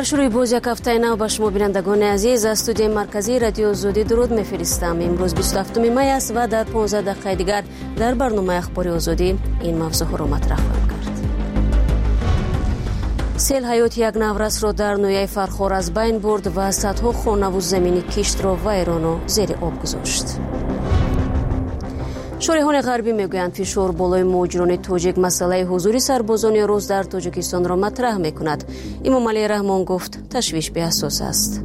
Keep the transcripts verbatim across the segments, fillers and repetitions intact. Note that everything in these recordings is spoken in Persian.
در شروع باز یک هفته نو به شما بینندگان عزیز از استودیوی مرکزی رادیو آزادی درود میفرستم. امروز بیست و هفتم می است و در پانزده دقیقه دیگر در برنامه اخبار آزادی این موضوع را مطرح خواهم کرد. سیل حیات یک نورس را در نویه فرخار از بین برد و صدها خانه و زمین کشت را ویران و زیر آب گذاشت. شارحان غربی میگویند فشار بالای مهاجران تاجیک مسئله حضور سربازان روز در تاجیکستان را مطرح میکند. امام علی رحمان گفت تشویش به اساس است.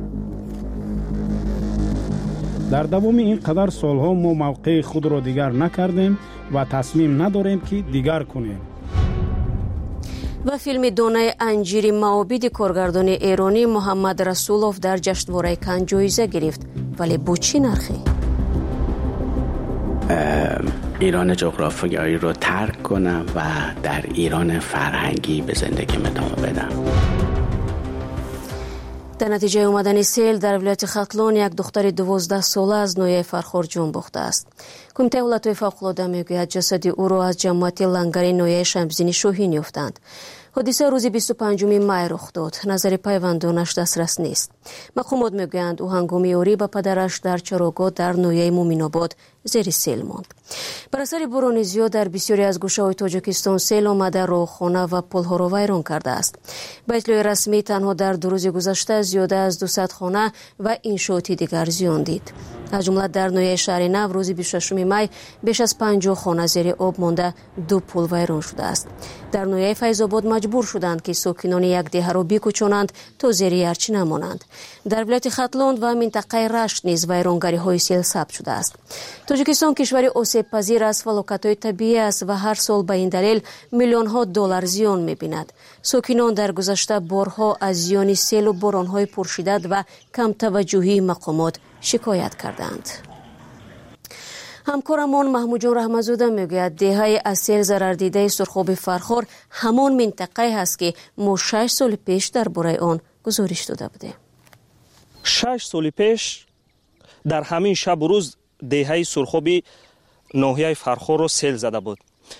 در دوام این قدر سالها ما موقع خود را دیگر نکردیم و تصمیم نداریم که دیگر کنیم. و فیلم دانه انجیر معابد کارگردان ایرانی محمد رسولوف در جشنواره کن جایزه گرفت، ولی با چی نرخی؟ ایران جغرافیایی رو ترک کنم و در ایران فرهنگی به زندگی ادامه بدم. در نتیجه اومدن سیل در ولایت ختلان یک دختر دوازده ساله از نویه فرخار جان باخته است. کمیته حالتهای فوق‌العاده میگوید جسد او را از جماعت لنگر نویه شمزین شاهین یافتند. حادثه روز بیست و پنجم می رخ داد. نظر پیوندانش دسترس نیست. مقامات میگویند او هنگام یاری به پدرش در چراگاه در نویه مومین‌آباد زیر سیل ماند. بر اثر باران زیاد در بسیاری از گوشه‌های تاجیکستان سیل آمده راهخانه و پل‌ها را ویران کرده است. به اطلاع رسمی تنها در دو روز گذشته زیاده از دویست خانه و انشاءات دیگر زیان دید. از جمله در نویه شهر نو روز بیست و ششم می بیش از پنجاه خانه زیر آب مانده، دو پل ویران شده است. در نویه فیض‌آباد مجبور شدند که ساکنان یک دهه را بکوچانند تا زیر ارچی نمانند. در ولایت ختلان و منطقه رشت نیز ویرانگری های سیل ثبت شده است. تاجیکستان کشوری آسیب پذیر از فلاکت‌های طبیعی است و هر سال به این دلیل میلیون ها دلار زیان می‌بیند. ساکنان در گذشته بارها از زیان سیل و باران‌های پرشدت و کم توجهی مقامات شکایت کردند. همکارمان محمود جان رحمت‌زاده میگوید دهه از سیل ضرر دیده سرخاب فرخار همان منطقه است که ما شش سال پیش درباره آن گزارش داده بودیم. شش سال پیش در همین شب و روز دهه سرخاب ناحیه فرخار را سیل زده بود.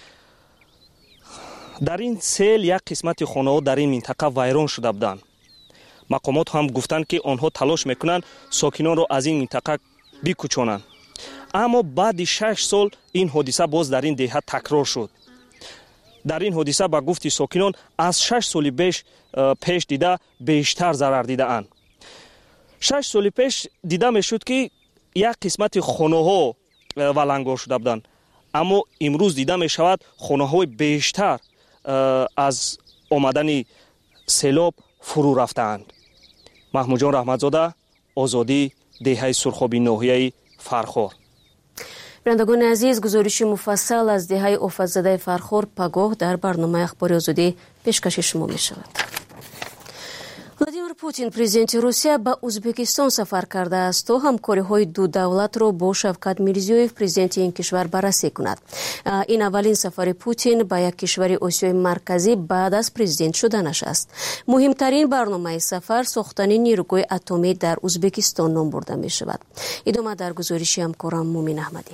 در این سیل یک قسمت خانه‌ها در این منطقه ویران شده بودند. مقامات هم گفتند که آنها تلاش میکنند ساکنان را از این منطقه بکوچانند. اما بعد شش سال این حادثه باز در این دهه تکرار شد. در این حادثه با گفت ساکنان از شش سال پیش پیش دیده بیشتر ضرر دیده اند. شش سال پیش دیده میشد که یک قسمت خانه ها ولنگار شده بودند، اما امروز دیده می شود خانه های بیشتر از آمدن سیلاب فرو رفتند. محمود جان رحمت‌زاده، آزادی، دهه سرخابی ناحیه فرخار. بینندگان عزیز، گزارش مفصل از دهه آفت‌زده فرخار پگاه در برنامه اخبار آزادی پیشکش شما می شود. ولادیمیر پوتین پرزیدنت روسیه به ازبکستان سفر کرده است تا همکاری‌های دو دولت را با شوکت میرزیویف پرزیدنت این کشور بررسی کند. این اولین سفر پوتین به یک کشور آسیای مرکزی بعد از پرزیدنت شدنش است. مهمترین برنامه سفر ساختن نیروگاه اتمی در ازبکستان نام برده می شود. ادامه در گزارش همکارم مومن احمدی.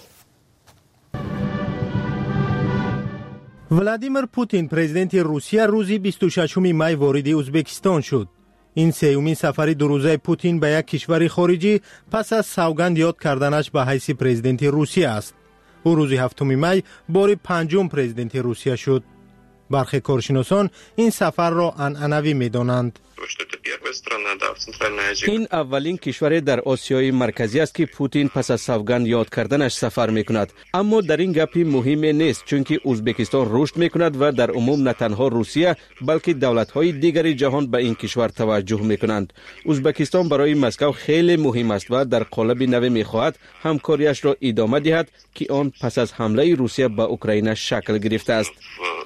ولادیمیر پوتین پرزیدنت روسیه روز بیست و ششم می وارد ازبکستان شد. این سومین سفر دو روزه پوتین به یک کشور خارجی پس از سوگند یاد کردنش به حیث پرزیدنت روسیه است. او روز هفتم می بار پنجم پرزیدنت روسیه شد. برخی کارشناسان این سفر را عنعنوی می‌دانند. این اولین کشور در آسیای مرکزی است که پوتین پس از سوگند یاد کردنش سفر می‌کند. اما در این گپی مهم نیست، چون که ازبکستان رشد می‌کند و در عموم نه تنها روسیه بلکه دولت‌های دیگر جهان به این کشور توجه می‌کنند. ازبکستان برای مسکو خیلی مهم است و در قالب نو می‌خواهد همکاریش را ادامه دهد که آن پس از حمله روسیه به اوکراین شکل گرفته است.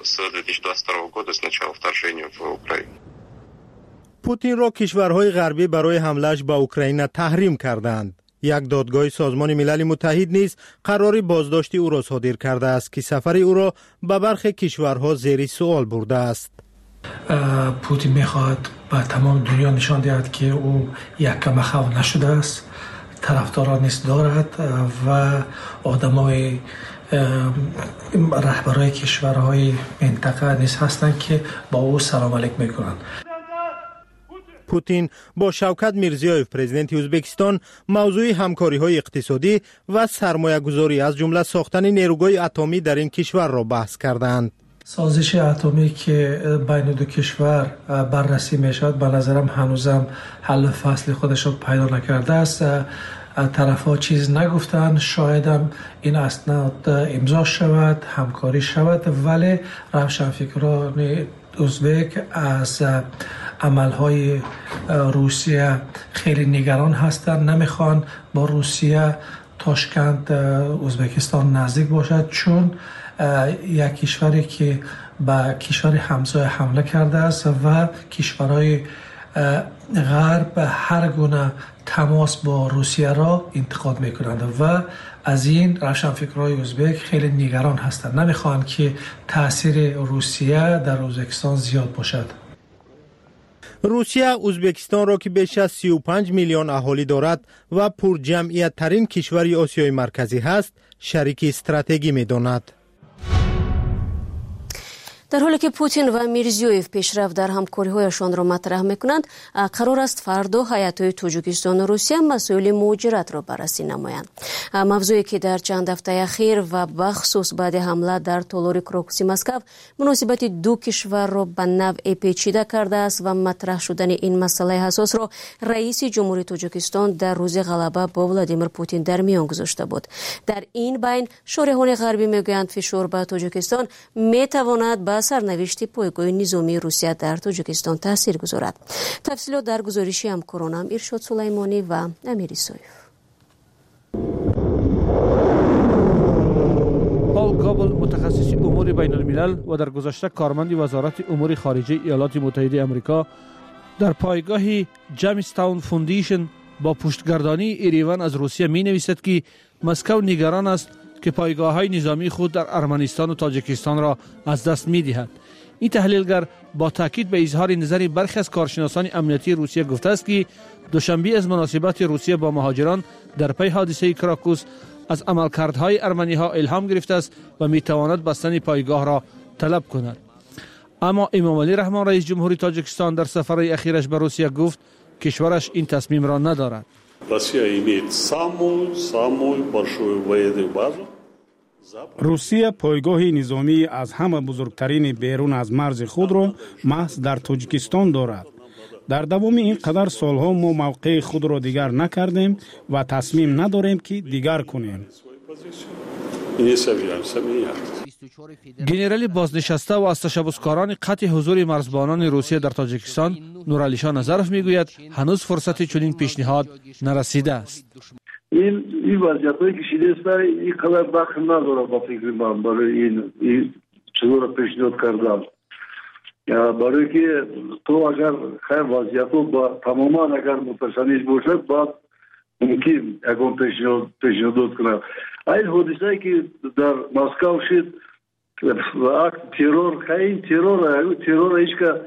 پوتین را کشورهای غربی برای حمله‌اش به اوکراین تحریم کردند. یک دادگاه سازمان ملل متحد نیز قرار بازداشت او را صادر کرده است که سفر او را به برخی کشورها زیر سوال برده است. پوتین می‌خواهد به تمام دنیا نشان دهد که او یک کم خو نشده است، طرفداران نیز دارد و آدمای رهبرای کشورهای منطقه نیز هستند که با او سلام علیک میکنند. پوتین با شوکت میرزیویف پرزیدنت ازبکستان موضوع همکاری‌های اقتصادی و سرمایه‌گذاری از جمله ساختن نیروگاه اتمی در این کشور را بحث کردند. سازش اتمی که بین دو کشور بررسی میشد به نظرم هنوزم حل فصل خودش را پیدا نکرده است. طرف ها چیز نگفتن، شاید هم این اسناد امضا شود، همکاری شود، ولی روشنفکران ازبک از عملهای روسیه خیلی نگران هستند. نمیخوان با روسیه تاشکند ازبکستان نزدیک باشد، چون یک کشوری که به کشور همسایه حمله کرده است و کشورهای غرب هر گونه تماس با روسیه را انتقاد میکنند و از این روشنفکرهای ازبک خیلی نگران هستند. نمیخوان که تاثیر روسیه در ازبکستان زیاد باشد. روسیه ازبکستان را که بیش از سی و پنج میلیون اهالی دارد و پر جمعیت ترین کشور آسیای مرکزی است، شریک استراتژی می‌داند. در حالی که پوتین و میرزیویف پیشرفت در همکاری‌هایشان را مطرح می‌کنند، قرار است فردا هیئت‌های تاجیکستان و روسیه مسائل مهاجرت را بررسی نمایند. موضوعی که در چند هفته اخیر و بخصوص بعد حمله در تالار کراکوسی مسکو مناسبت دو کشور را به نوعی پیچیده کرده است و مطرح شدن این مسئله حساس را رئیس جمهوری تاجیکستان در روز غلبه با ولادیمیر پوتین در میان گذاشته بود. در این بین شارحان غربی میگویند فشار بر تاجیکستان میتواند به سرنوشت پایگاه نظامی روسیه در تاجیکستان تاثیر گذارد. تفصیلات در گزارشی همکارانم ارشاد سلیمانی و امیر سویف. پال گابل متخصص امور بین الملل و در گذشته کارمند وزارت امور خارجه ایالات متحده آمریکا در پایگاه جیمستاون فوندیشن با پشتگردانی ایریوان از روسیه می نویسد که مسکو نگران است که پایگاه‌های نظامی خود در ارمنستان و تاجیکستان را از دست می‌دهد. این تحلیلگر با تاکید به اظهار نظر برخی از کارشناسان امنیتی روسیه گفته است که دوشنبه از مناسبات روسیه با مهاجران در پی حادثه کراکوس از عملکردهای ارمنی‌ها الهام گرفته است و می‌تواند بستن پایگاه را طلب کند. اما امامعلی رحمان رئیس جمهوری تاجیکستان در سفر اخیرش به روسیه گفت کشورش این تصمیم را ندارد. روسیه پایگاه نظامی از همه بزرگترین بیرون از مرز خود را محض در تاجیکستان دارد. در دوام این قدر سالها ما موقع خود را دیگر نکردیم و تصمیم نداریم که دیگر کنیم. گنرال بازنشسته و از تشبثکاران قطع حضور مرزبانان روسیه در تاجیکستان نورعلی نظرف میگوید هنوز فرصت چنین پیشنهاد نرسیده است. این این وضعیتی که شده است این قدر دخل نداره با فکر من برای این این چطور پیشنهاد کردم. برای که تو اگر خیر وضعیت رو با تماما اگر متشنج باشد بعد ممکن اگر پیشنهاد پیشنهاد کنم. این حادثه که در مسکو شد اکت ترور خیلی ترور ترور هیچ که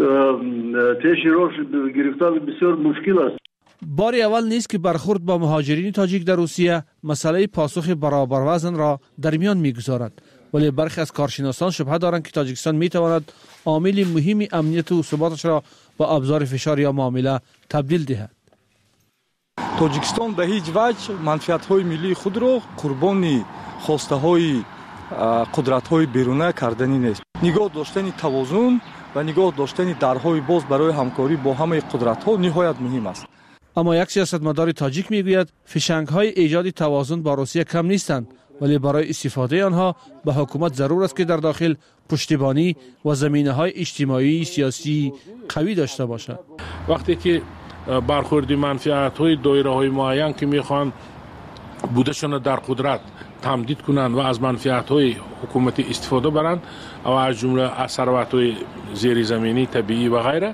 تشریح گرفتن بسیار مشکل است. بار اول نیست که برخورد با مهاجرین تاجیک در روسیه مسئله پاسخ برابر وزن را در میان میگذارد، ولی برخی از کارشناسان شبهه دارند که تاجیکستان میتواند عامل مهم امنیت و ثباتش را با ابزار فشار یا معامله تبدیل دهد. تاجیکستان به هیچ وجه منفعت‌های ملی خود را قربانی خواسته‌های قدرت‌های بیرونه کردنی نیست. نگاه داشتن توازن و نگاه داشتن درهای باز برای همکاری با همه قدرت‌ها نهایت مهم است. اما یک سیاستمدار تاجیک میگوید فشنگ‌های ایجاد توازن با روسیه کم نیستند، ولی برای استفاده آنها به حکومت ضرور است که در داخل پشتیبانی و زمینه‌های اجتماعی سیاسی قوی داشته باشد. وقتی که برخوردی منفعت‌های دایره‌های معین که می‌خوان بودشون در قدرت تمدید کنند و از منفعت‌های حکومتی استفاده برند و از جمله از ثروت‌های زیرزمینی طبیعی و غیره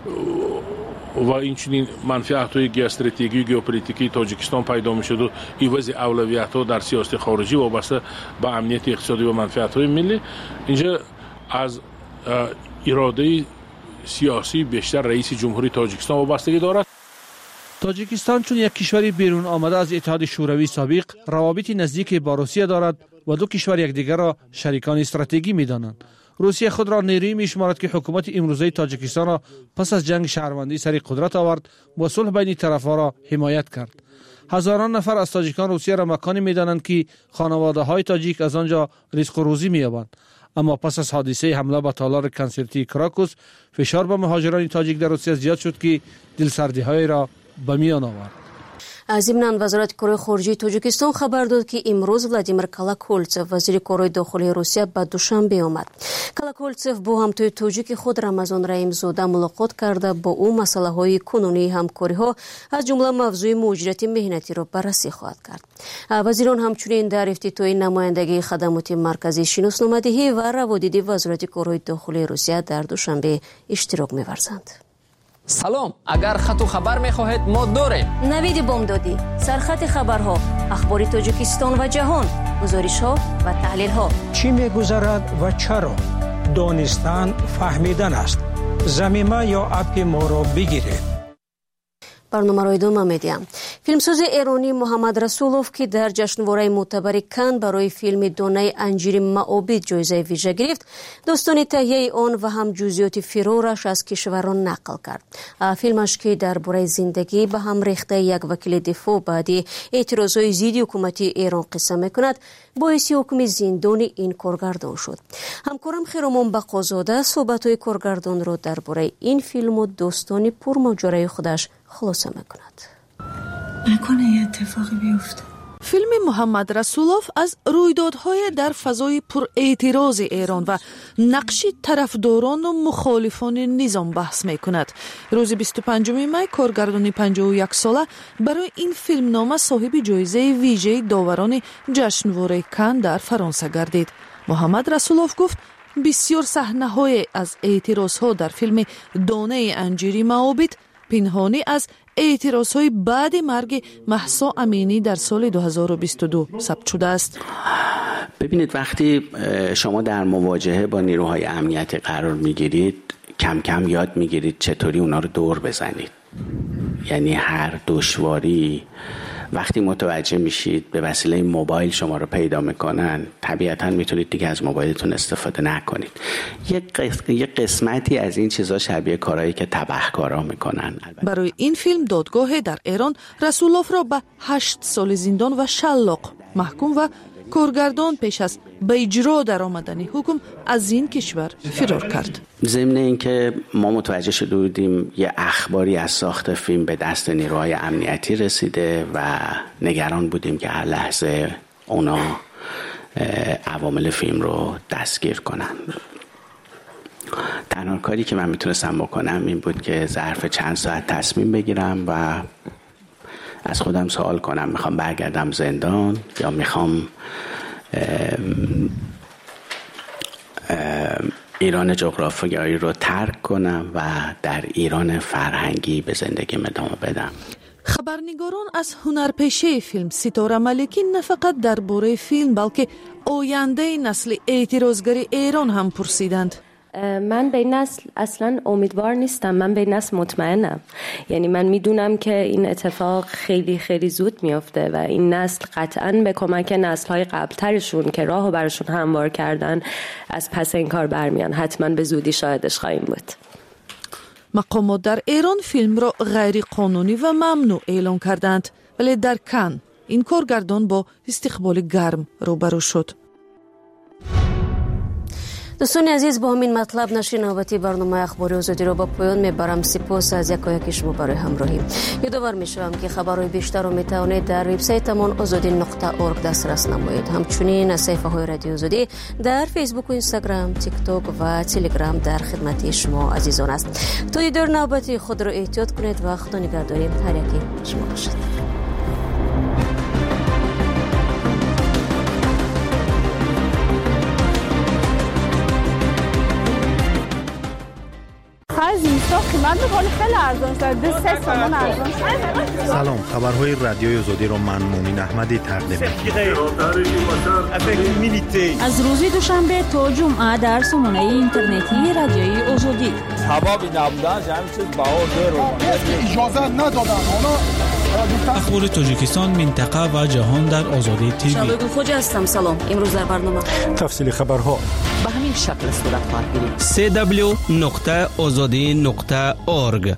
و این چنین منفعت‌های گیوستراتژیکی و ژئوپلیتیکی تاجیکستان پیدا می‌شد و عوض اولویت‌ها در سیاست خارجی وابسته به امنیت اقتصادی و منفعت‌های ملی، اینجا از اراده سیاسی بیشتر رئیس جمهوری تاجیکستان وابستگی دارد. تاجیکستان چون یک کشور بیرون آمده از اتحاد شوروی سابق روابط نزدیک با روسیه دارد و دو کشور یکدیگر را شریکان استراتژیکی می‌دانند. روسیه خود را نیرویی می‌شمارد که حکومت امروزه تاجیکستان را پس از جنگ شهروندی سر قدرت آورد و صلح بین طرف‌ها را حمایت کرد. هزاران نفر از تاجیکان روسیه را مکانی می‌دانند که خانواده‌های تاجیک از آنجا رزق و روزی می‌یابند. اما پس از حادثه حمله به تالار کنسرتی کراکوس، فشار به مهاجران تاجیک در روسیه زیاد شد که دلسردی‌های را به میان آورد. از ضمن وزارت کارهای خارجه تاجیکستان خبر داد که امروز ولادیمیر کالاکولتسف وزیر کارهای داخلی روسیه به دوشنبه آمد. کالاکولتسف با همتای تاجیک خود رمضان رحیم‌زاده ملاقات کرده با او مسائل کنونی همکاری‌ها از جمله موضوع مهاجرت مهنتی را بررسی خواهد کرد. وزیران همچنین در افتتاح نمایندگی خدمات مرکزی شناسنامه‌دهی و روادید وزارت کارهای داخلی روسیه در دوشنبه اشتراک می‌ورزند. سلام، اگر خط و خبر می‌خواهید ما داریم. نوید بامدادی، سرخط خبرها، اخبار تاجیکستان و جهان، گزارش‌ها و تحلیل‌ها. چی می‌گذرد و چرا؟ دانستن فهمیدن است. زمینه یا اپ ما را بگیرید. برنامه را ادامه می‌دیم. فیلمساز ایرانی محمد رسولوف که در جشنواره معتبر کن برای فیلم دانه انجیر معابد جایزه ویژه گرفت، داستان تهیه آن و هم جزئیات فرارش از کشوران نقل کرد. فیلمش که درباره زندگی به هم ریخته یک وکیل دفاع بعدی اعتراضهای ضد حکومت ایران قصه می‌کند، باعث حکم زندان این کارگردان شد. همکارم خیرمان بقازاده صحبت‌های کارگردان را درباره این فیلم و داستان پرماجرای خودش خلاصه میکند. نکنه یه اتفاقی بیفته. فیلم محمد رسولوف از رویدادهای در فضای پر اعتراض ایران و نقش طرفداران و مخالفان نظام بحث میکند. روز بیست و پنجم می کارگردان پنجاه و یک ساله برای این فیلم نامه صاحب جایزه ویژه داوران جشنواره کن در فرانسه گردید. محمد رسولوف گفت بسیار صحنه‌های از اعتراضها در فیلم دانه انجیری معابد پنهانی از اعتراضهای بعد مرگ مهسا امینی در سال دو هزار و بیست و دو ثبت شده است. ببینید، وقتی شما در مواجهه با نیروهای امنیتی قرار میگیرید، کم کم یاد میگیرید چطوری اونا رو دور بزنید. یعنی هر دشواری وقتی متوجه میشید به وسیله موبایل شما رو پیدا میکنن، طبیعتاً میتونید دیگه از موبایلتون استفاده نکنید. یه قسمتی از این چیزا شبیه کارهایی که تبهکارا میکنن. برای این فیلم دادگاه در ایران رسولوف را به هشت سال زندان و شلاق محکوم و کارگردان پیش از به اجرا در آمدن حکم از این کشور فرار کرد. ضمن اینکه ما متوجه شده بودیم یه اخباری از ساخت فیلم به دست نیروهای امنیتی رسیده و نگران بودیم که هر لحظه اونا عوامل فیلم رو دستگیر کنن. تنها کاری که من میتونستم بکنم این بود که ظرف چند ساعت تصمیم بگیرم و از خودم سوال کنم میخوام برگردم زندان یا میخوام ام ام ایران جغرافیایی رو ترک کنم و در ایران فرهنگی به زندگی ادامه بدم. خبرنگاران از هنرپیشه فیلم ستاره ملکی نه فقط درباره فیلم بلکه آینده نسل اعتراضگری ایران هم پرسیدند. من به این نسل اصلا امیدوار نیستم، من به این نسل مطمئنم. یعنی من میدونم که این اتفاق خیلی خیلی زود میافته و این نسل قطعاً به کمک نسل‌های قبل‌ترشون که راهو براشون هموار کردن از پس این کار برمیان. حتما به زودی شاهدش خواهیم بود. مقامات در ایران فیلم را غیر قانونی و ممنوع اعلام کردند، ولی در کن این کارگردان با استقبال گرم روبرو شد. دوستان عزیز، با همین مطلب نشر نوبتی برنامه اخبار آزادی را با پایان میبرم. سپاس از یکایک شما برای همراهی. یادآور میشوم که خبرهای بیشتر را میتوانید در وبسایتمان آزادی نقطه اورگ دسترس نمایید. همچنین از صفحه های رادیو آزادی در فیسبوک و اینستاگرام، تیک تاک و تلگرام در خدمت شما عزیزان است. تا دیدار نوبتی خود را احتیاط کنید و خدا نگهداری هر یکی شما باشد. سلام، خبرهای رادیوی آزادی رو من مومن احمدی تقدیم می‌کنم. از روز دوشنبه تا جمعه در سامانه اینترنتی رادیوی آزادی. سبب نبودن همین چیز باور رو اجازه ندادن اونا اخبار تاجیکستان، منطقه و جهان در آزادی تیوی. شبکه خوج هستم. سلام. امروز در برنامه تفصیل خبرها به همین شکل صورت خواهد گرفت. سه دبلیو نقطه آزادی نقطه اورگ.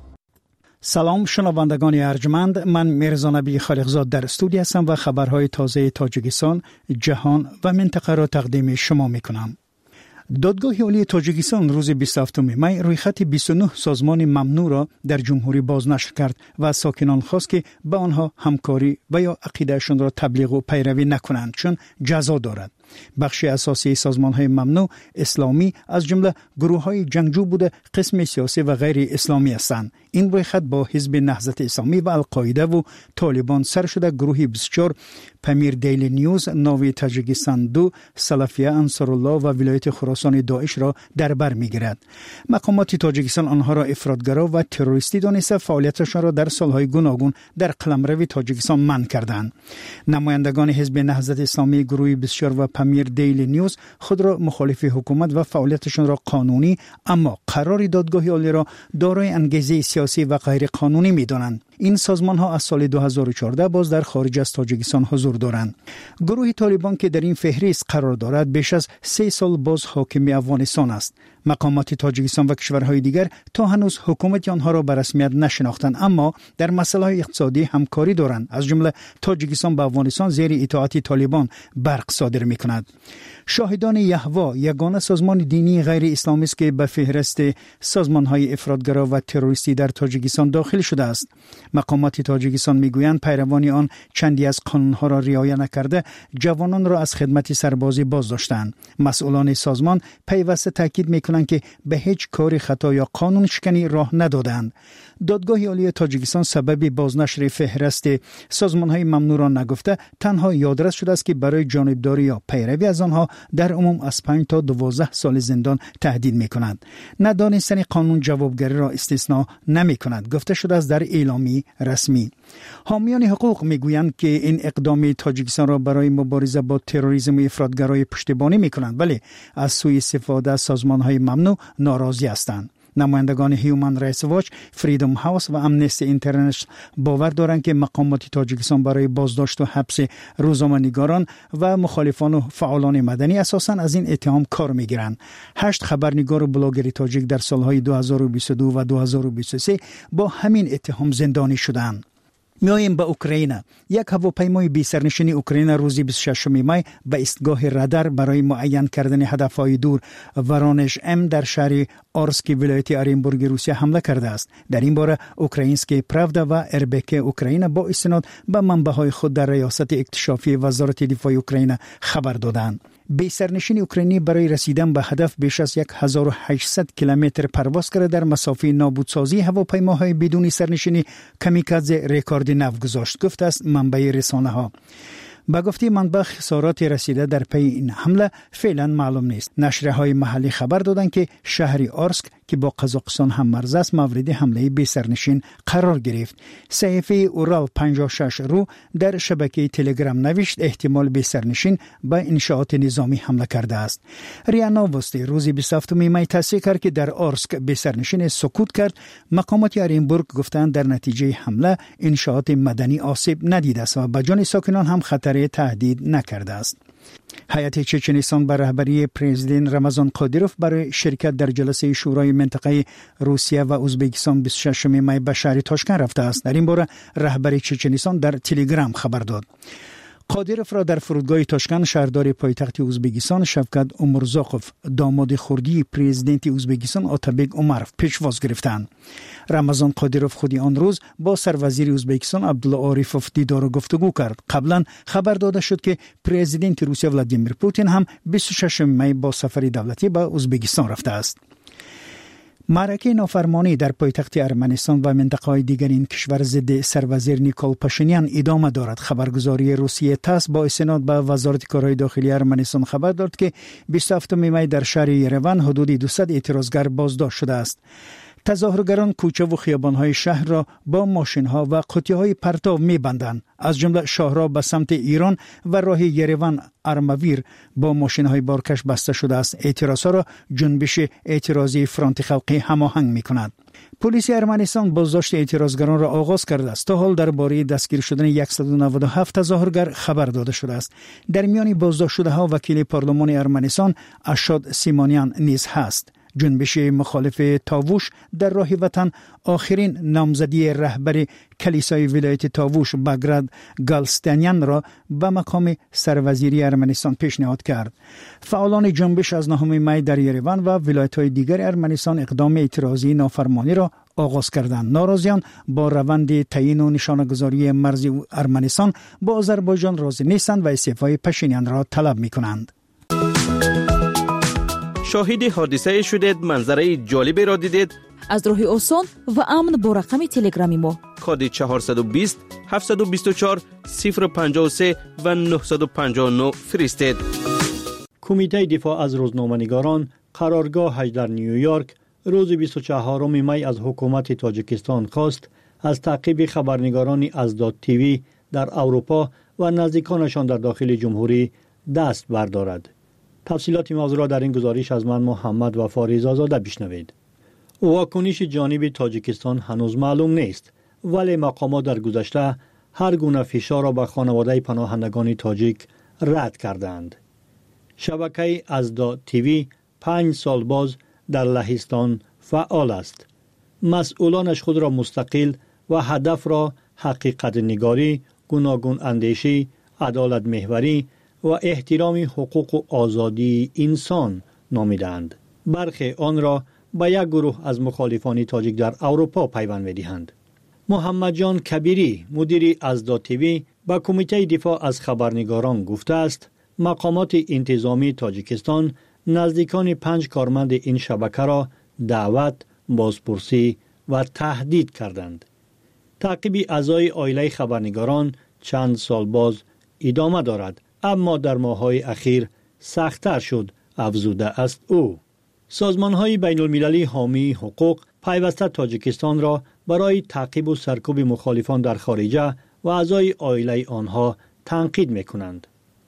سلام شنوندگان ارجمند، من میرزا نبی خالقزاد در استودیو هستم و خبرهای تازه تاجیکستان، جهان و منطقه را تقدیم شما میکنم. دادگاه عالی تاجیکستان روز بیست و هفتم می روی خط بیست و نه سازمان ممنوع را در جمهوری بازنشر کرد و ساکنان خواست که به آنها همکاری و یا عقیدهشان را تبلیغ و پیروی نکنند چون جزا دارد. بخش اساسی سازمان‌های ممنوع اسلامی از جمله گروه‌های جنگجو بوده قسم سیاسی و غیر اسلامی هستند. این روی خط با حزب نهضت اسلامی و القاعده و طالبان سر شده گروه بیست و چهار پمیر دیلی نیوز، ناوی تاجیکستان دو، سلفیه انصارالله و ولایت خراسان داعش را در بر می‌گیرد. مقامات تاجیکستان آنها را افراطگرا و تروریستی دانسته فعالیتشان را در سالهای گوناگون در قلمرو تاجیکستان منع کردند. نمایندگان حزب نهضت اسلامی گروه بیست و چهار و پمیر دیلی نیوز خود را مخالف حکومت و فعالیتشان را قانونی اما قرار دادگاه عالی را دارای انگیزه سیاسی و غیر قانونی می‌دانند. این سازمان ها از سال دو هزار و چهارده باز در خارج از تاجیکستان حضور دارند. گروه طالبان که در این فهرست قرار دارد بیش از سه سال باز حاکم افغانستان است. مقامات تاجیکستان و کشورهای دیگر تا هنوز حکومت آنها را به رسمیت نشناختند اما در مسائل اقتصادی همکاری دارند. از جمله تاجیکستان به افغانستان زیر اطاعت طالبان برق صادر می‌کند. شاهدان یهوا یگانه سازمان دینی غیر اسلامی است که به فهرست سازمان‌های افراطگرا و تروریستی در تاجیکستان داخل شده است. مقامات تاجیکستان میگویند پیروان آن چندی از قانون‌ها را رعایت نکرده جوانان را از خدمت سربازی بازداشتند. مسئولان سازمان پیوسته تاکید می‌کنند که به هیچ کاری خطا یا قانون شکنی راه ندادند. دادگاه عالی تاجیکستان سبب بازنشر فهرست سازمان‌های ممنوع را نگفته، تنها یادرس شده است که برای جانبداری یا پیروی از آنها در عموم از پنج تا دوازده سال زندان تهدید می‌کنند. ندانستن قانون جوابگری را استثناء نمی‌کند گفته شده است در اعلامی رسمی. حامیان حقوق می‌گویند که این اقدام تاجیکستان را برای مبارزه با تروریسم و افراطگرایی پشتیبانی می‌کنند ولی از سوء استفاده از سازمان‌های ممنوع ناراضی هستند. نمایندگان هیومن رایتس واچ، فریدم هاوس و امنستی اینترنشنال باور دارند که مقامات تاجیکستان برای بازداشت و حبس روزنامه‌نگاران و مخالفان و فعالان مدنی اساساً از این اتهام کار می‌گیرند. هشت خبرنگار و بلاگر تاجیک در سالهای دو هزار و بیست و دو و دو هزار و بیست و سه با همین اتهام زندانی شدند. میایم به اوکراین. یک هواپیمای بی سرنشین اوکراین روز بیست و ششم می به ایستگاه رادار برای معین کردن هدف‌های دور ورانش ام در شهر آرسک ولایت اورنبورگ روسیه حمله کرده است. در این باره اوکراینسکی پراودا و اربک اوکراین با استناد به منبع‌های خود در ریاست اکتشافی وزارت دفاع اوکراین خبر دادند. بی سرنشین اوکراینی برای رسیدن به هدف بیش از هزار و هشتصد کیلومتر پرواز کرده در مسافه نابودسازی هواپیماهای بدون سرنشینی کامیکادزه رکورد نو گذاشت، گفته است منبع رسانه ها. با گفته منبع خسارات رسیده در پی این حمله فعلا معلوم نیست. نشریه‌های محلی خبر دادند که شهر آرسک که با قزاقستان هم مرز است مورد حمله بی سرنشین قرار گرفت. صحیفه اورال پنجاه و شش رو در شبکه تلگرام نوشت احتمال بی سرنشین به انشاءات نظامی حمله کرده است. ریا نووستی روز بیست و هفتم می تصریح کرد که در آرسک بی سرنشین سقوط کرد. مقامات اورنبورگ گفتند در نتیجه حمله انشاءات مدنی آسیب ندیده است و به جان ساکنان هم خطر تهدید نکرده است. هیئت چچنستان به رهبری پرزیدنت رمضان قادیروف برای شرکت در جلسه شورای منطقه روسیه و ازبکستان بیست و ششم می به شهر تاشکند رفته است. در این باره رهبری چچنستان در تلگرام خبر داد. قادیروف را در فرودگاه تاشکند شهردار پایتخت ازبکستان شفقت امرزاقوف داماد خردی پرزیدنت ازبکستان آتابک عمرف پیشواز گرفتند. رمضان قادیروف خودی آن روز با سروزیر ازبکستان عبدالله عارفوف دیدار و گفتگو کرد. قبلا خبر داده شد که پرزیدنت روسیه ولادیمیر پوتین هم بیست و ششم می با سفر دولتی به ازبکستان رفته است. معرکه نافرمانی در پایتخت ارمنستان و منطقه‌های دیگر این کشور ضد سروزیر نیکول پاشینیان ادامه دارد. خبرگزاری روسیه تاس با استناد به وزارت کارهای داخلی ارمنستان خبر داد که بیست و هفتم می در شهر یروان حدود دویست اعتراضگر بازداشت شده است. تظاهرگران کوچه و خیابان‌های شهر را با ماشین‌ها و قطعه‌های پرتاب می‌بندند. از جمله شاهراه به سمت ایران و راه یروان ارمویر با ماشین‌های بارکش بسته شده است. اعتراض‌ها را جنبش اعتراضی فرانت خلقی هماهنگ می‌کند. پلیس ارمنستان بازداشت اعتراضگران را آغاز کرده است. تا حال درباره دستگیر شدن صد و نود و هفت تظاهرگر خبر داده شده است. در میان بازداشت شده ها وکیل پارلمان ارمنستان اشاد سیمانیان نیز هست. جنبش مخالف تاووش در راه وطن آخرین نامزدی رهبر کلیسای ولایت تاووش باگراد گالستانیان را به مقام سروزیری ارمنستان پیشنهاد کرد. فعالان جنبش از نهم می در یریوان و ولایت‌های دیگر ارمنستان اقدام اعتراضی نافرمانی را آغاز کردند. ناراضیان با روند تعیین و نشانه‌گذاری مرز ارمنستان با آذربایجان راضی نیستند و استعفای پشینیان را طلب می‌کنند. شاهد حادثه شدید، منظره جالبی را دیدید؟ از راه آسان و امن با رقم تلگرامی ما کد چهارصد و بیست هفتصد و بیست و چهار صفر پنجاه و سه و نهصد و پنجاه و نه فرستید. کمیته دفاع از روزنامه‌نگاران قرارگاهش در نیویورک روز بیست و چهارم می از حکومت تاجیکستان خواست از تعقیب خبرنگاران ازداد تیوی در اروپا و نزدیکانشان در داخل جمهوری دست بردارد. تفصیلات موضوع را در این گزارش از من محمد وفاری آزاده بشنوید. واکنش جانب تاجیکستان هنوز معلوم نیست، ولی مقامات در گذشته هر گونه فشار را به خانواده پناهندگان تاجیک رد کردند. شبکه ازداد تیوی پنج سال باز در لهستان فعال است. مسئولانش خود را مستقل و هدف را حقیقت نگاری، گوناگون اندیشی، عدالت محوری و احترام حقوق و آزادی انسان نامیدند. برخی آن را به یک گروه از مخالفان تاجیک در اروپا پیوند می‌دهند. محمد جان کبیری، مدیر ازداد تیوی، به کمیته دفاع از خبرنگاران گفته است مقامات انتظامی تاجیکستان نزدیکان پنج کارمند این شبکه را دعوت، بازپرسی و تهدید کردند. تعقیب اعضای عائله خبرنگاران چند سال باز ادامه دارد، اما در ماه‌های اخیر سخت‌تر شد، افزوده است او. سازمان‌های بین‌المللی حامی حقوق پیوسته تاجیکستان را برای تعقیب و سرکوب مخالفان در خارجه و اعضای عائله آنها تنقید می‌کنند.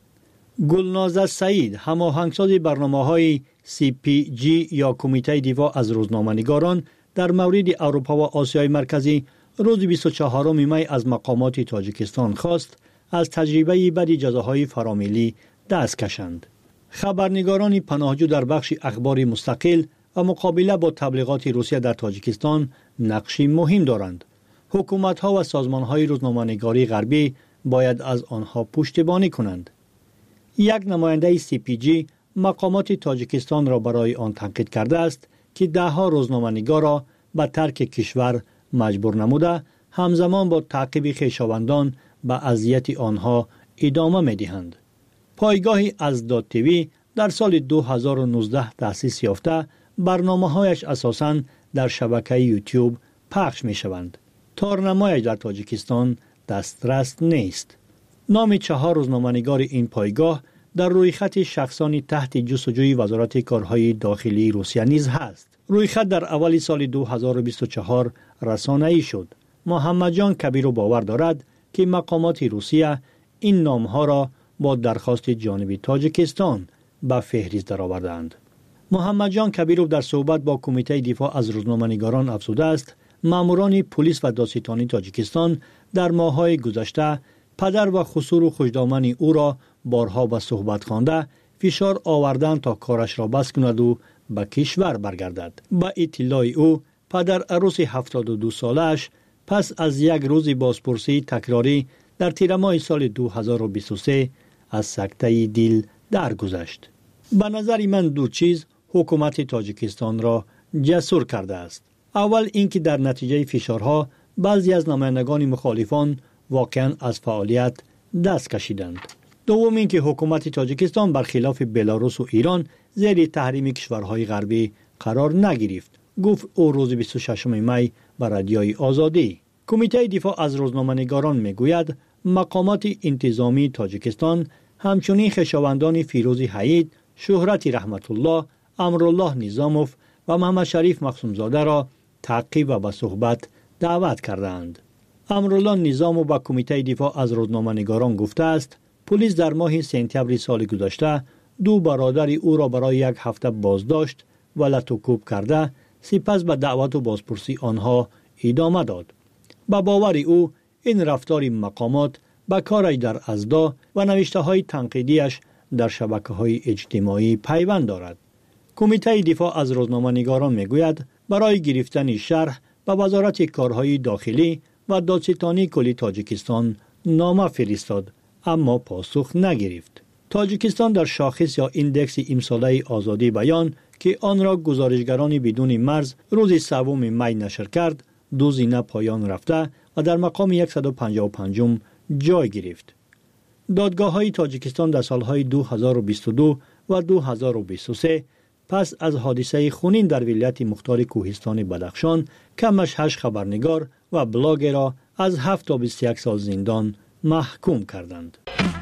گلناز سعید، هماهنگساز برنامه‌های سی پی جی یا کمیته دفاع از روزنامه‌نگاران در مورد اروپا و آسیای مرکزی، روز بیست و چهارم می از مقامات تاجیکستان خواست از تجربه بدی جزاهای فراملی دست کشند. خبرنگاران پناهجو در بخش اخبار مستقل و مقابله با تبلیغات روسیه در تاجیکستان نقشی مهم دارند. حکومت‌ها و سازمان‌های روزنامه‌نگاری غربی باید از آنها پشتیبانی کنند. یک نماینده سی پی جی مقامات تاجیکستان را برای آن تنقید کرده است که ده‌ها روزنامه‌نگار را به ترک کشور مجبور نموده، همزمان با تعقیب خویشاوندان به اذیت آنها ادامه می‌دهند. پایگاه ازداد تیوی در سال دو هزار و نوزده تأسیس یافته، برنامه‌هایش اساساً در شبکه یوتیوب پخش می‌شوند. تارنمایش در تاجیکستان دسترس نیست. نام چهار روزنامه‌نگار این پایگاه در روی خط شخصانی تحت جستجوی وزارت کارهای داخلی روسیه نیز هست. روی خط در اول سال دو هزار و بیست و چهار رسانه‌ای شد. محمد جان کبیر باور دارد که مقامات روسیه این نام‌ها را با درخواست جانب تاجیکستان به فهرست درآوردند. محمد جان کبیروف در صحبت با کمیته دفاع از روزنامه‌نگاران افزوده است ماموران پلیس و دادستانی تاجیکستان در ماه‌های گذشته پدر و خسور و خوشدامن او را بارها به صحبت خوانده فشار آوردند تا کارش را بس کند و به کشور برگردد. با اطلاع او پدر عروس هفتاد و دو سالش پس از یک روز بازپرسی تکراری در تیر ماه سال دو هزار و بیست و سه از سکته دل درگذشت. به نظر من دو چیز حکومت تاجیکستان را جسور کرده است. اول اینکه در نتیجه فشارها بعضی از نمایندگان مخالفان واقعا از فعالیت دست کشیدند. دوم اینکه حکومت تاجیکستان برخلاف بلاروس و ایران زیر تحریم کشورهای غربی قرار نگرفت، گفت او روز بیست و ششم می بر رادیوی آزادی. کمیته دفاع از روزنامه‌نگاران میگوید مقامات انتظامی تاجیکستان همچنین خویشاوندان فیروز حید، شهرت رحمت الله، امرالله نظاموف و محمد شریف مقسومزاده را تعقیب و به صحبت دعوت کردند. امرالله نظاموف با کمیته دفاع از روزنامه‌نگاران گفته است پلیس در ماه سپتامبر سال گذشته دو برادر او را برای یک هفته بازداشت و لطوکوب کرده سپس به دعوت و بازپرسی آنها ادامه داد. با باور او این رفتار مقامات به کارش در ازدا و نوشته های تنقیدیش در شبکه های اجتماعی پیوند دارد. کمیته دفاع از روزنامه‌نگاران میگوید برای گرفتن شرح به وزارت کارهای داخلی و دادستانی کلی تاجیکستان نامه فرستاد اما پاسخ نگرفت. تاجیکستان در شاخص یا ایندکس امساله آزادی بیان که آن را گزارشگران بدون مرز روز سوم می نشر کرد، دو زینه پایان رفته و در مقام صد و پنجاه و پنج جای گرفت. دادگاه های تاجیکستان در سالهای دو هزار و بیست و دو و دو هزار و بیست و سه پس از حادثه خونین در ولایت مختار کوهستان بدخشان کمش هشت خبرنگار و بلاگر را از هفت تا بیست و یک سال زندان محکوم کردند.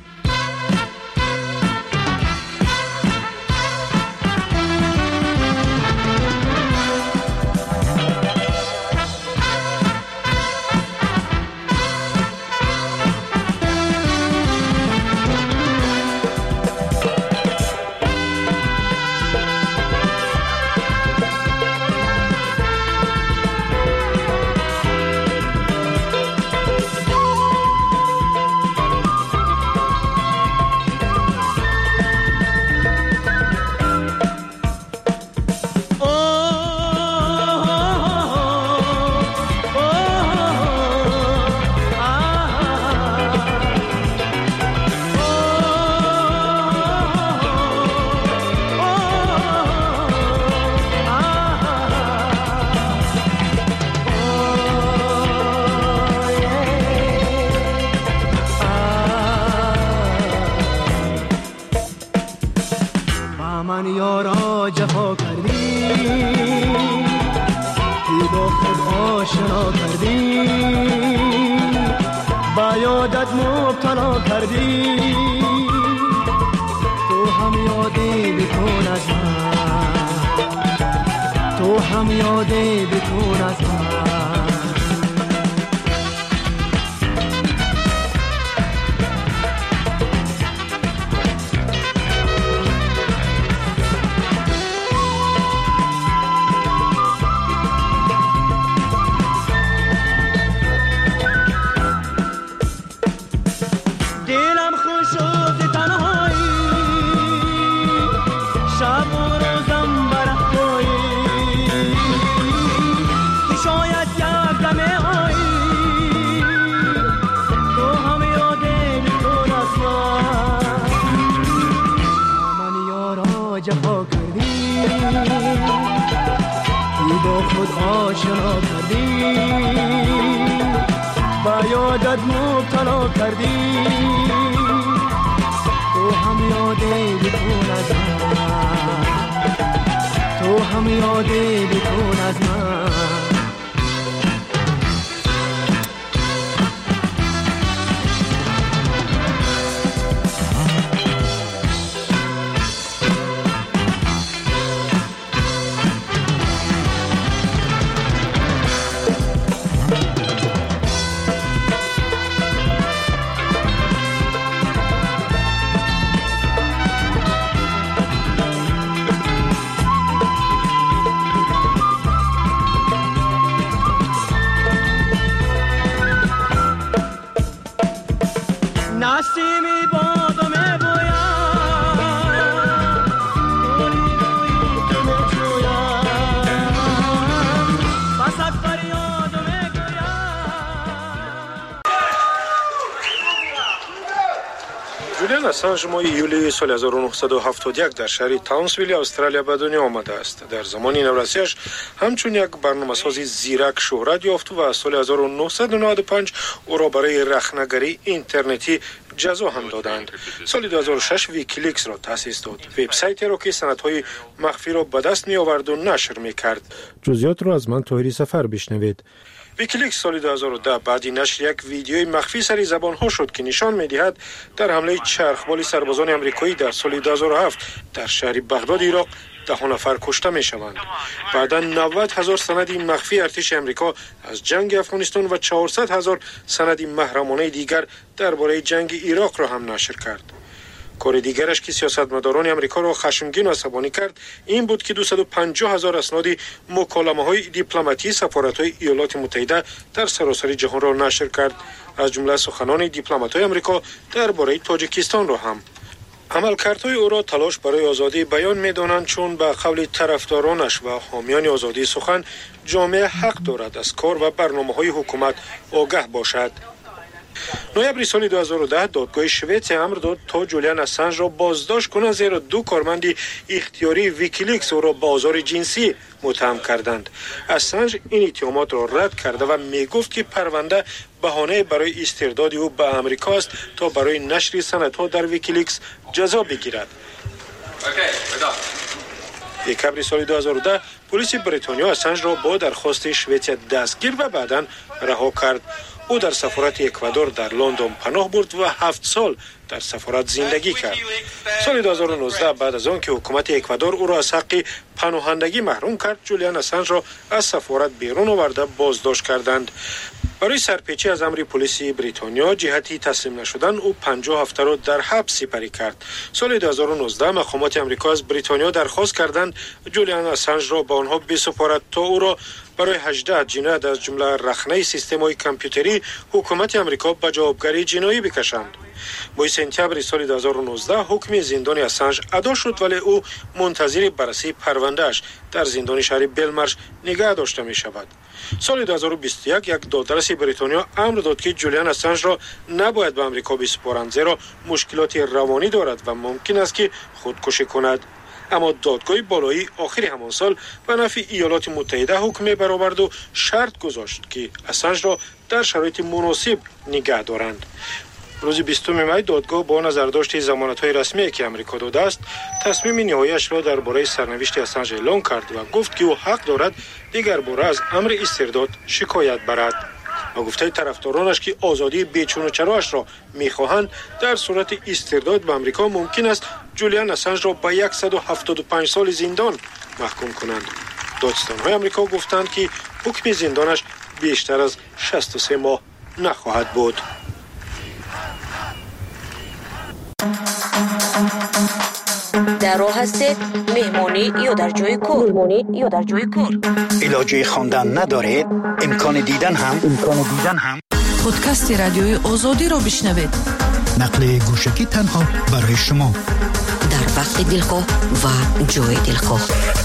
جولیان اسانژ ماه یولی سال هزار و نهصد و هفتاد و یک در شهر تاونسویل استرالیا به دنیا آمده است. در زمان نورسیش همچون یک برنامه‌ساز زیرک شهرت یافت و سال هزار و نهصد و نود و پنج او را برای رخنه‌گری اینترنتی جزا هم دادند. سال دو هزار و شش ویکیلیکس را تأسیس داد. وبسایتی را که سندهای مخفی را به دست می آورد و نشر می کرد. جزئیات را از من طاهری سفر بشنوید. ویکیلیکس سال دو هزار و ده بعد نشر یک ویدیوی مخفی سری زبان ها شد که نشان می‌دهد در حمله چرخبال سربازان آمریکایی در سال دو هزار و هفت در شهر بغداد عراق ده نفر کشته می‌شوند. بعدا نود هزار سند مخفی ارتش آمریکا از جنگ افغانستان و چهارصد هزار سند محرمانه دیگر درباره جنگ عراق را هم نشر کرد. کار دیگرش که سیاستمداران آمریکا را خشمگین و عصبانی کرد این بود که دویست و پنجاه هزار اسناد مکالمه‌های دیپلماتی سفارت‌های ایالات متحده در سراسر جهان را نشر کرد، از جمله سخنان دیپلمات‌های آمریکا درباره تاجیکستان را هم. عملکردهای او را تلاش برای آزادی بیان می‌دانند، چون به قول طرفدارانش و حامیان آزادی سخن جامعه حق دارد از کار و برنامه‌های حکومت آگاه باشد. نوامبر سال دو هزار و ده دادگاه شوئد امر داد تا جولیان اسانژ را بازداشت کنند، زیرا دو کارمند اختیاری ویکیلیکس او را به آزار جنسی متهم کردند. اسانژ این اتهامات را رد کرده و میگفت که پرونده بهانه برای استرداد او به آمریکا است تا برای نشر سندها در ویکیلیکس جزا بگیرد. دکمبر سال دو هزار و ده پلیس بریتانیا اسانژ را با درخواست شوئد دستگیر و بعداً رها کرد. او در سفارت اکوادور در لندن پناه برد و هفت سال در سفارت زندگی کرد. سال دو هزار و نوزده بعد از آن که حکومت اکوادور او را از حق پناهندگی محروم کرد، جولیان اسانژ را از سفارت بیرون آورده بازداشت کردند. برای سرپیچی از امر پلیس بریتانیا جهتی تسلیم نشدن او پنجاه هفته را در حبس سپری کرد. سال دو هزار و نوزده مقامات آمریکا از بریتانیا درخواست کردند جولیان اسانژ را به آنها بسپارد تا او را برای هجده جنایت از جمله رخنه سیستم‌های کامپیوتری حکومت آمریکا به جوابگری جنایی بکشند. ماه سپتامبر سال دو هزار و نوزده حکم زندان اسانژ ادا شد، ولی او منتظر بررسی پروندهش در زندان شهر بلمرش نگه داشته می شود. سال دو هزار و بیست و یک یک دادرس بریتانیا امر داد که جولیان اسانژ را نباید به آمریکا بسپارند، زیرا مشکلات روانی دارد و ممکن است که خودکشی کند. اما دادگاه بالایی آخر همان سال به نفع ایالات متحده حکم برآورد و شرط گذاشت که اسانژ را در شرایط مناسب نگه دارند. روز بیستم می دادگاه با نظرداشت ضمانت‌های رسمی که آمریکا داده است، تصمیم نهایی‌اش را درباره سرنوشت اسانژ اعلام کرد و گفت که او حق دارد دیگر باره از امر استرداد شکایت برد. و گفته طرفدارانش که آزادی بیچون و چرایش را می‌خواهند، در صورت استرداد به آمریکا ممکن است جولیان اسانژ را به صد و هفتاد و پنج سال زندان محکوم کنند. دادستان‌های آمریکا گفتند که حکم زندانش بیشتر از شصت و سه ماه نخواهد بود. در راه هستید؟ مهمانی یا در جای کار؟ مهمانی یا در جای کار؟ علاجه خواندن ندارید؟ امکان دیدن هم؟ امکان دیدن هم؟ پادکست رادیوی آزادی را بشنوید. نقل گوشکی تنها برای شما. در وقت دلخواه و جای دلخواه.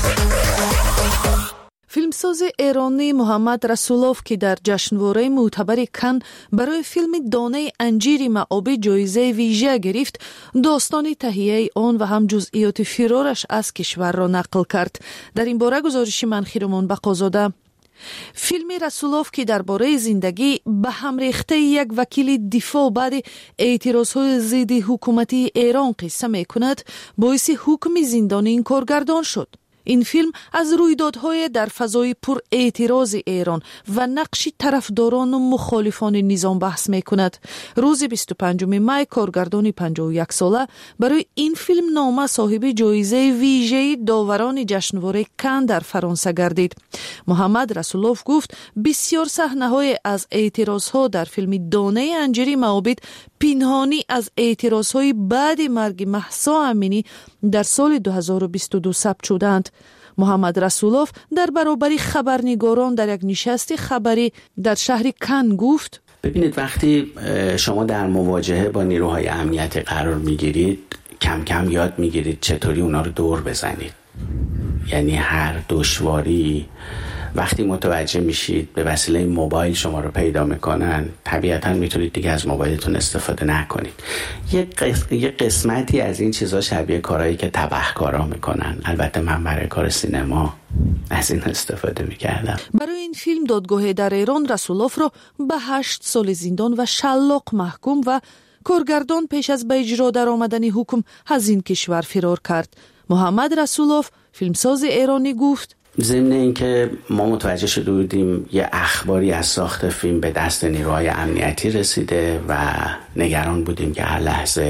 فیلمساز ایرانی محمد رسولوف که در جشنواره معتبر کن برای فیلم دانه انجیر معابی جایزه ویژه گرفت، داستان تهیه آن و هم جزئیات فرارش از کشور را نقل کرد. در این باره گزارش منخیرمان بقازاده. فیلم رسولوف که درباره زندگی به هم ریخته یک وکیل دفاع بعد اعتراضهای ضد حکومتی ایران قصه می کند، باعث حکم زندانی این کارگردان شد. این فیلم از رویدادهای در فضای پر اعتراض ایران و نقش طرفداران و مخالفان نظام بحث می کند. روز بیست و پنجم می کارگردان پنجاه و یک ساله برای این فیلم نامه صاحب جایزه ویژه داوران جشنواره کن در فرانسه گردید. محمد رسولوف گفت بسیار صحنه‌های از اعتراضها در فیلم دانه انجیری معابد پنهانی از اعتراضهای بعد مرگ مهسا امینی در سال دو هزار و بیست و دو ثبت شدند. محمد رسولوف در برابر خبرنگاران در یک نشست خبری در شهر کن گفت: ببینید، وقتی شما در مواجهه با نیروهای امنیتی قرار میگیرید، کم کم یاد میگیرید چطوری اونا رو دور بزنید. یعنی هر دشواری وقتی متوجه میشید به وسیله موبایل شما رو پیدا میکنن، طبیعتا میتونید دیگه از موبایلتون استفاده نکنید. یه, قس... یه قسمتی از این چیزا شبیه کارهایی که تبهکارا میکنن. البته من برای کار سینما از این استفاده میکردم. برای این فیلم دادگاه در ایران رسولوف را به هشت سال زندان و شلاق محکوم و کارگردان پیش از به اجرا در آمدن حکم از این کشور فرار کرد. محمد رسولوف فیلمساز ایرانی گفت: ضمن اینکه ما متوجه شده بودیم یه اخباری از ساخت فیلم به دست نیروهای امنیتی رسیده و نگران بودیم که هر لحظه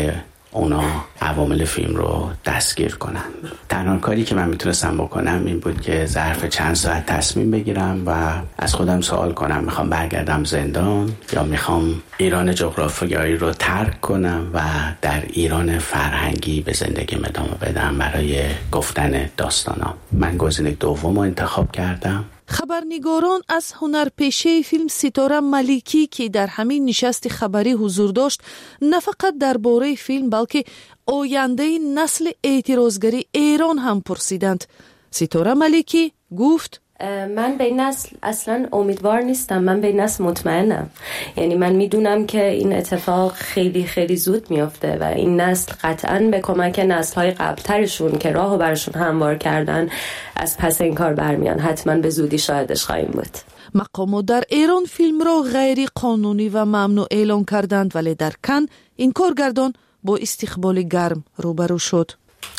اونا عوامل فیلم رو دستگیر کنن. تنها کاری که من میتونستم بکنم این بود که ظرف چند ساعت تصمیم بگیرم و از خودم سوال کنم میخوام برگردم زندان یا میخوام ایران جغرافیایی رو ترک کنم و در ایران فرهنگی به زندگیم ادامه بدم برای گفتن داستانام. من گزینه دوم رو انتخاب کردم. خبرنگاران از هنرپیشه فیلم ستاره ملیکی که در همین نشست خبری حضور داشت نه فقط درباره فیلم بلکه آینده نسل اعتراضگری ایران هم پرسیدند. ستاره ملیکی گفت من به این نسل اصلا امیدوار نیستم، من به این نسل مطمئنم. یعنی من میدونم که این اتفاق خیلی خیلی زود میافته و این نسل قطعاً به کمک نسل‌های قبل‌ترشون که راهو براشون هموار کردن از پس این کار برمیان. حتما به زودی شاهدش خواهیم بود. مقامات در ایران فیلم را غیر قانونی و ممنوع اعلام کردند، ولی در کن این کارگردان با استقبال گرم روبرو شد.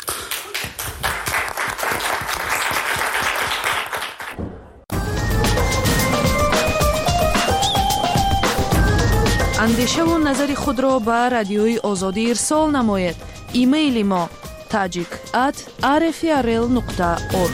اندیشه و نظر خود را به رادیوی آزادی ارسال نماید. ایمیل ما tajik at r f r l nokta org.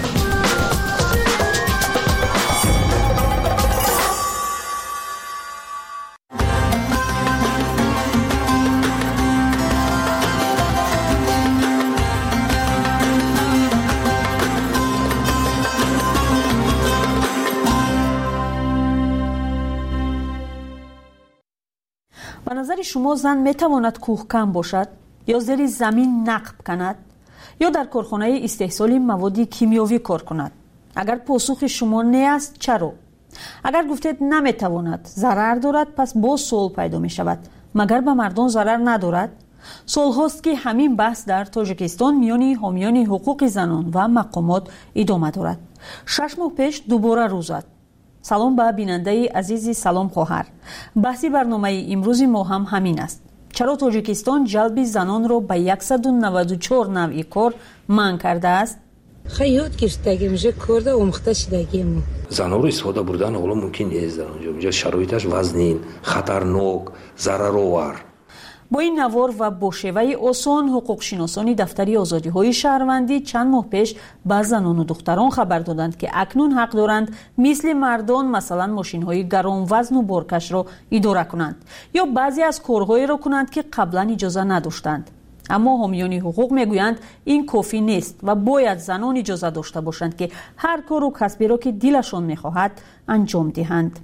به نظر شما زن میتواند کوهکن باشد یا زیر زمین نقب کند یا در کارخانه استحصال مواد کیمیایی کار کند؟ اگر پاسخ شما نه است چرا؟ اگر گفتید نمیتواند، ضرر دارد، پس باز سوال پیدا می شود مگر به مردم ضرر ندارد؟ سال هاست که همین بحث در تاجیکستان میان حامیان حقوق زنان و مقامات ادامه دارد. شش ماه پیش دوباره روز زد. سلام به بیننده عزیزی، سلام خواهر. بحثی برنامه امروز ما هم همین است. چرا تاجیکستان جلب زنان را به صد و نود و چهار نوع کار منع کرده است؟ خیلی گرفتگی میشه کرده و مختشدگی ما. زنها رو استفاده بردن حالا ممکن نیست در اونجا. اونجا شرایطش وزنین، خطرناک، ضررآور. با این نوار و با شیوه آسان حقوق شناسانی دفتری آزادی های شهروندی چند ماه پیش به زنان و دختران خبر دادند که اکنون حق دارند مثل مردان مثلا ماشین های گران وزن و بارکش را اداره کنند یا بعضی از کارهایی را کنند که قبلا اجازه نداشتند. اما حامیان حقوق میگویند این کافی نیست و باید زنان اجازه داشته باشند که هر کار و کسبی را که دلشان میخواهد انجام دهند.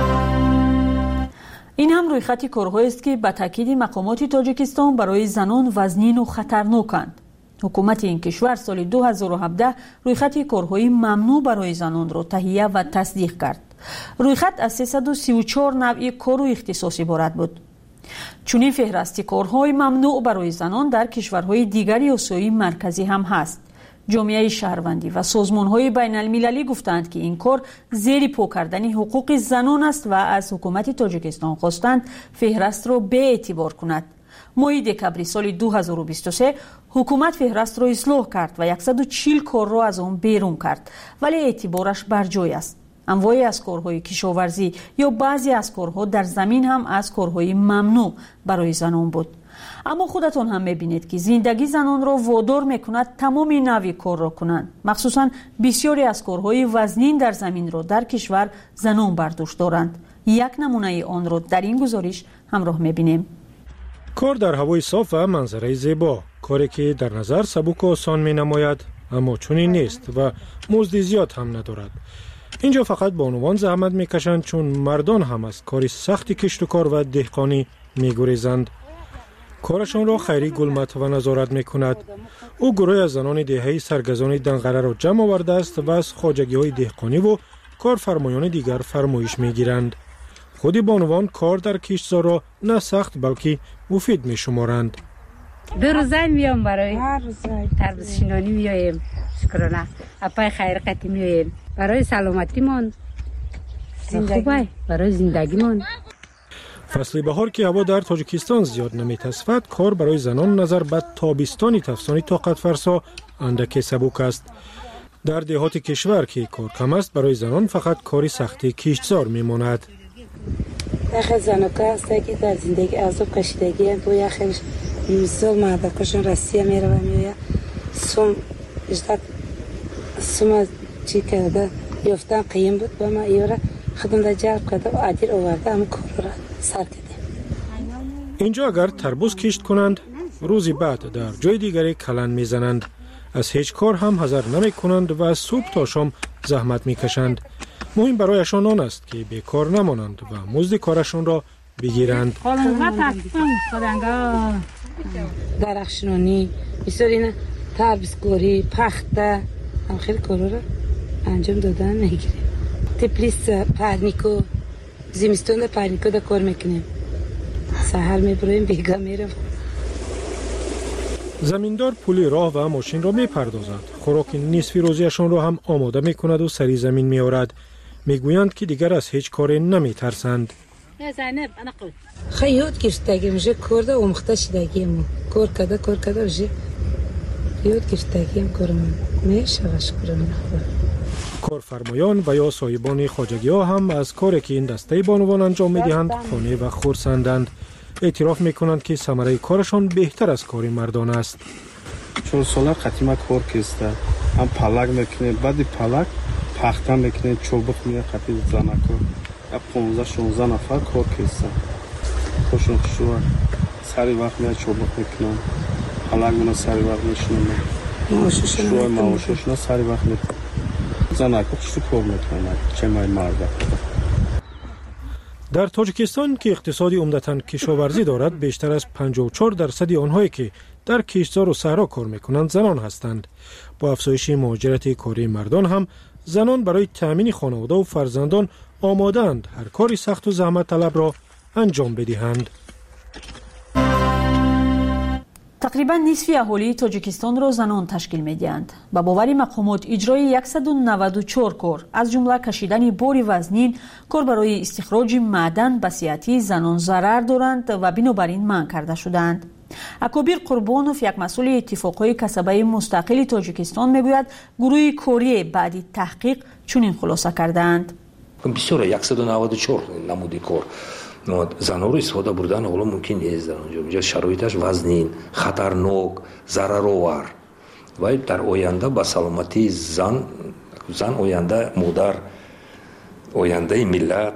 این هم روی خط کارهایی است که به تاکید مقامات تاجیکستان برای زنان وزنین و خطرناکند. حکومت این کشور سال دو هزار و هفده روی خط کارهای ممنوع برای زنان را تهیه و تصدیق کرد. روی خط از سیصد و سی و چهار نوع کار و اختصاص عبارت بود. چنین فهرست کارهای ممنوع برای زنان در کشورهای دیگری آسیای مرکزی هم هست. جامعه شهروندی و سازمان‌های بین‌المللی گفتند که این کار زیر پا کردن حقوق زنان است و از حکومت تاجیکستان خواستند فهرست را به اعتبار کند. ماه دکبر سال دو هزار و بیست و سه حکومت فهرست را اصلاح کرد و صد و چهل کار را از آن بیرون کرد، ولی اعتبارش بر جای است. انواعی از کارهای کشاورزی یا بعضی از کارها در زمین هم از کارهای ممنوع برای زنان بود. اما خودتون هم میبینید که زندگی زنان را وادار میکند تمام نوع کار را کنند. مخصوصا بسیاری از کارهای وزنین در زمین را در کشور زنان برداشت دارند. یک نمونه آن را در این گزارش همراه میبینیم. کار در هوای صاف و منظره زیبا، کاری که در نظر سبک و آسان می نماید اما چنین نیست و مزد زیاد هم ندارد. اینجا فقط بانوان زحمت میکشند چون مردان هم از کاری سخت کشت و کار و دهقانی میگریزند. کارشان را خیری گلمت و نظارت میکند. او گروه از زنان دهه‌ای سرگزان دنقره را جمع آورده است و از خواجگی های دهقانی و کارفرمایان دیگر فرمایش میگیرند. خودی بانوان کار در کشتزار را نه سخت بلکه مفید میشمارند. دو روزه میام برای تربیت شینانی میایم، شکرانه اپای خیر قتی میایم برای سلامتی من خوبه، برای زندگی من. فصل بهار که هوا در تاجیکستان زیاد نمیتصفد، کار برای زنان نظر به تابستانی تفسانی طاقت فرسا اندکی سبک است. در دهات کشور که کار کم است، برای زنان فقط کاری سختی کشتزار میماند. یخ زنوکه است که در زندگی عذاب کشیدگی تو یخش مثال مردکشون رسیه میره و میویه سوم اجدک سوم چی کرده یفتن قیم بود با ما ایوره خودم در جرب کرده و عدیر آورده هم کار را سر کردیم. اینجا اگر تربوز کشت کنند روزی بعد در جای دیگری کلن میزنند. از هیچ کار هم حذر نمی کنند و از صبح تا شام زحمت می کشند. مهم برایشان آن است که بیکار نمانند و مزد کارشان را بگیرند. درخشنانی مثل این تربیزگوری پخته هم خیلی کارا را انجام دادن میگیریم. تپلیس پرنیکو زمستون در پرنیکو در کار میکنیم. سحر میبریم بیگا میرم. زمیندار پول راه و ماشین را میپردازد. خوراک نصف روزیشان را هم آماده میکند و سری زمین میآورد. میگویند که دیگر از هیچ کاری نمیترسند. خیلی یاد گرفتگیم میشه کرده و مخته شدگیم کار کده کار کده میشه یاد گرفتگیم کارم میشه شکرم کارفرمایان و یا صاحبان خواجگی ها هم از کاری که این دسته بانوان انجام میدهند خانه و خرسندند. اعتراف میکنند که ثمره کارشان بهتر از کار مردان است. چون ساله قدیما کار کسته هم پلک میکنه بعد پلک پخته میکنه چوبک میه قدیم زنکو پانزده شانزده نفر کار کسته خوشون خوشون سری وقت میه چوبک میکنن پلک منو سری وقت میشنن شوی معاششون سری وقت میکنن زنکو خوشو کار میکنن چه مای مرده. در تاجیکستان که اقتصادی عمدتاً کشاورزی دارد بیشتر از پنجاه و چهار درصد آنهایی که در کشتزار و صحرا کار میکنند زنان هستند. با افزایش مهاجرت کاری مردان هم زنان برای تأمین خانواده و فرزندان آماده‌اند هر کاری سخت و زحمت طلب را انجام بدهند. تقریبا نصف اهالی تاجیکستان را زنان تشکیل می‌دهند. با باوری مقامات اجرای صد و نود و چهار کار از جمله کشیدن بار وزنین، کار برای استخراج معدن به صحت زنان ضرر دارند و بنابراین منع کرده شدند. اکابر قربانوف یک مسئول اتفاقهای کسبه مستقل تاجیکستان میگوید گروه کاری بعد تحقیق چنین خلاصه کردند. بسیار صد و نود و چهار نمودی کار زنها رو استفاده بردن حالا ممکن نیست در اونجا. اینجا شرایطش وزنین، خطرناک، ضررآور و در آینده با سلامتی زن زن آینده مادر آینده ملت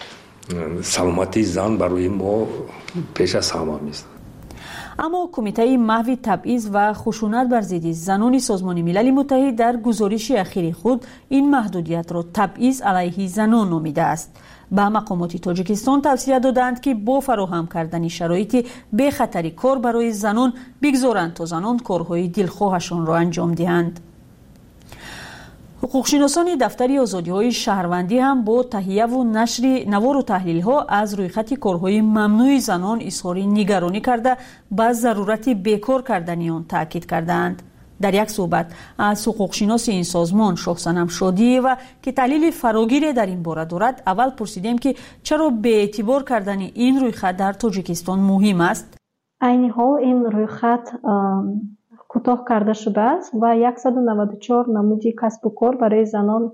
سلامتی زن برای ما پیش از همه است. اما کمیته محو تبعیض و خشونت بر ضد زنان سازمان ملل متحد در گزارش اخیر خود این محدودیت را تبعیض علیه زنان نامیده است. به مقامات تاجیکستان توصیه دادند که با فراهم کردن شرایط بی خطری کار برای زنان بگذارند تا زنان کارهای دلخواهشان را انجام دهند. حقوقشناسان دفتر آزادی‌های شهروندی هم با تهیه و نشر نوار و تحلیل‌ها از رویخط کارهای ممنوع زنان اظهار نگرانی کرده به ضرورت بیکار کردن آن تاکید کردند. در یک صحبت از حقوقشناس این سازمان شاهصنم شادی و که تحلیل فراگیر در این باره دارد اول پرسیدیم که چرا به اعتبار کردن این رویخط در تاجیکستان مهم است. عین حال این رویخط کوتاه کرده شده است و صد و نود و چهار نمودی کسب و کار برای زنان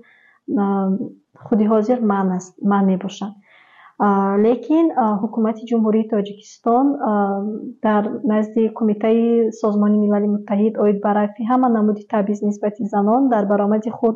خودی حاضر منع است منع میباشند. لیکن حکومت جمهوری تاجیکستان در نزد کمیته سازمان ملل متحد اوید برای همه نمودی تبعیض نسبت زنان در برآمد خود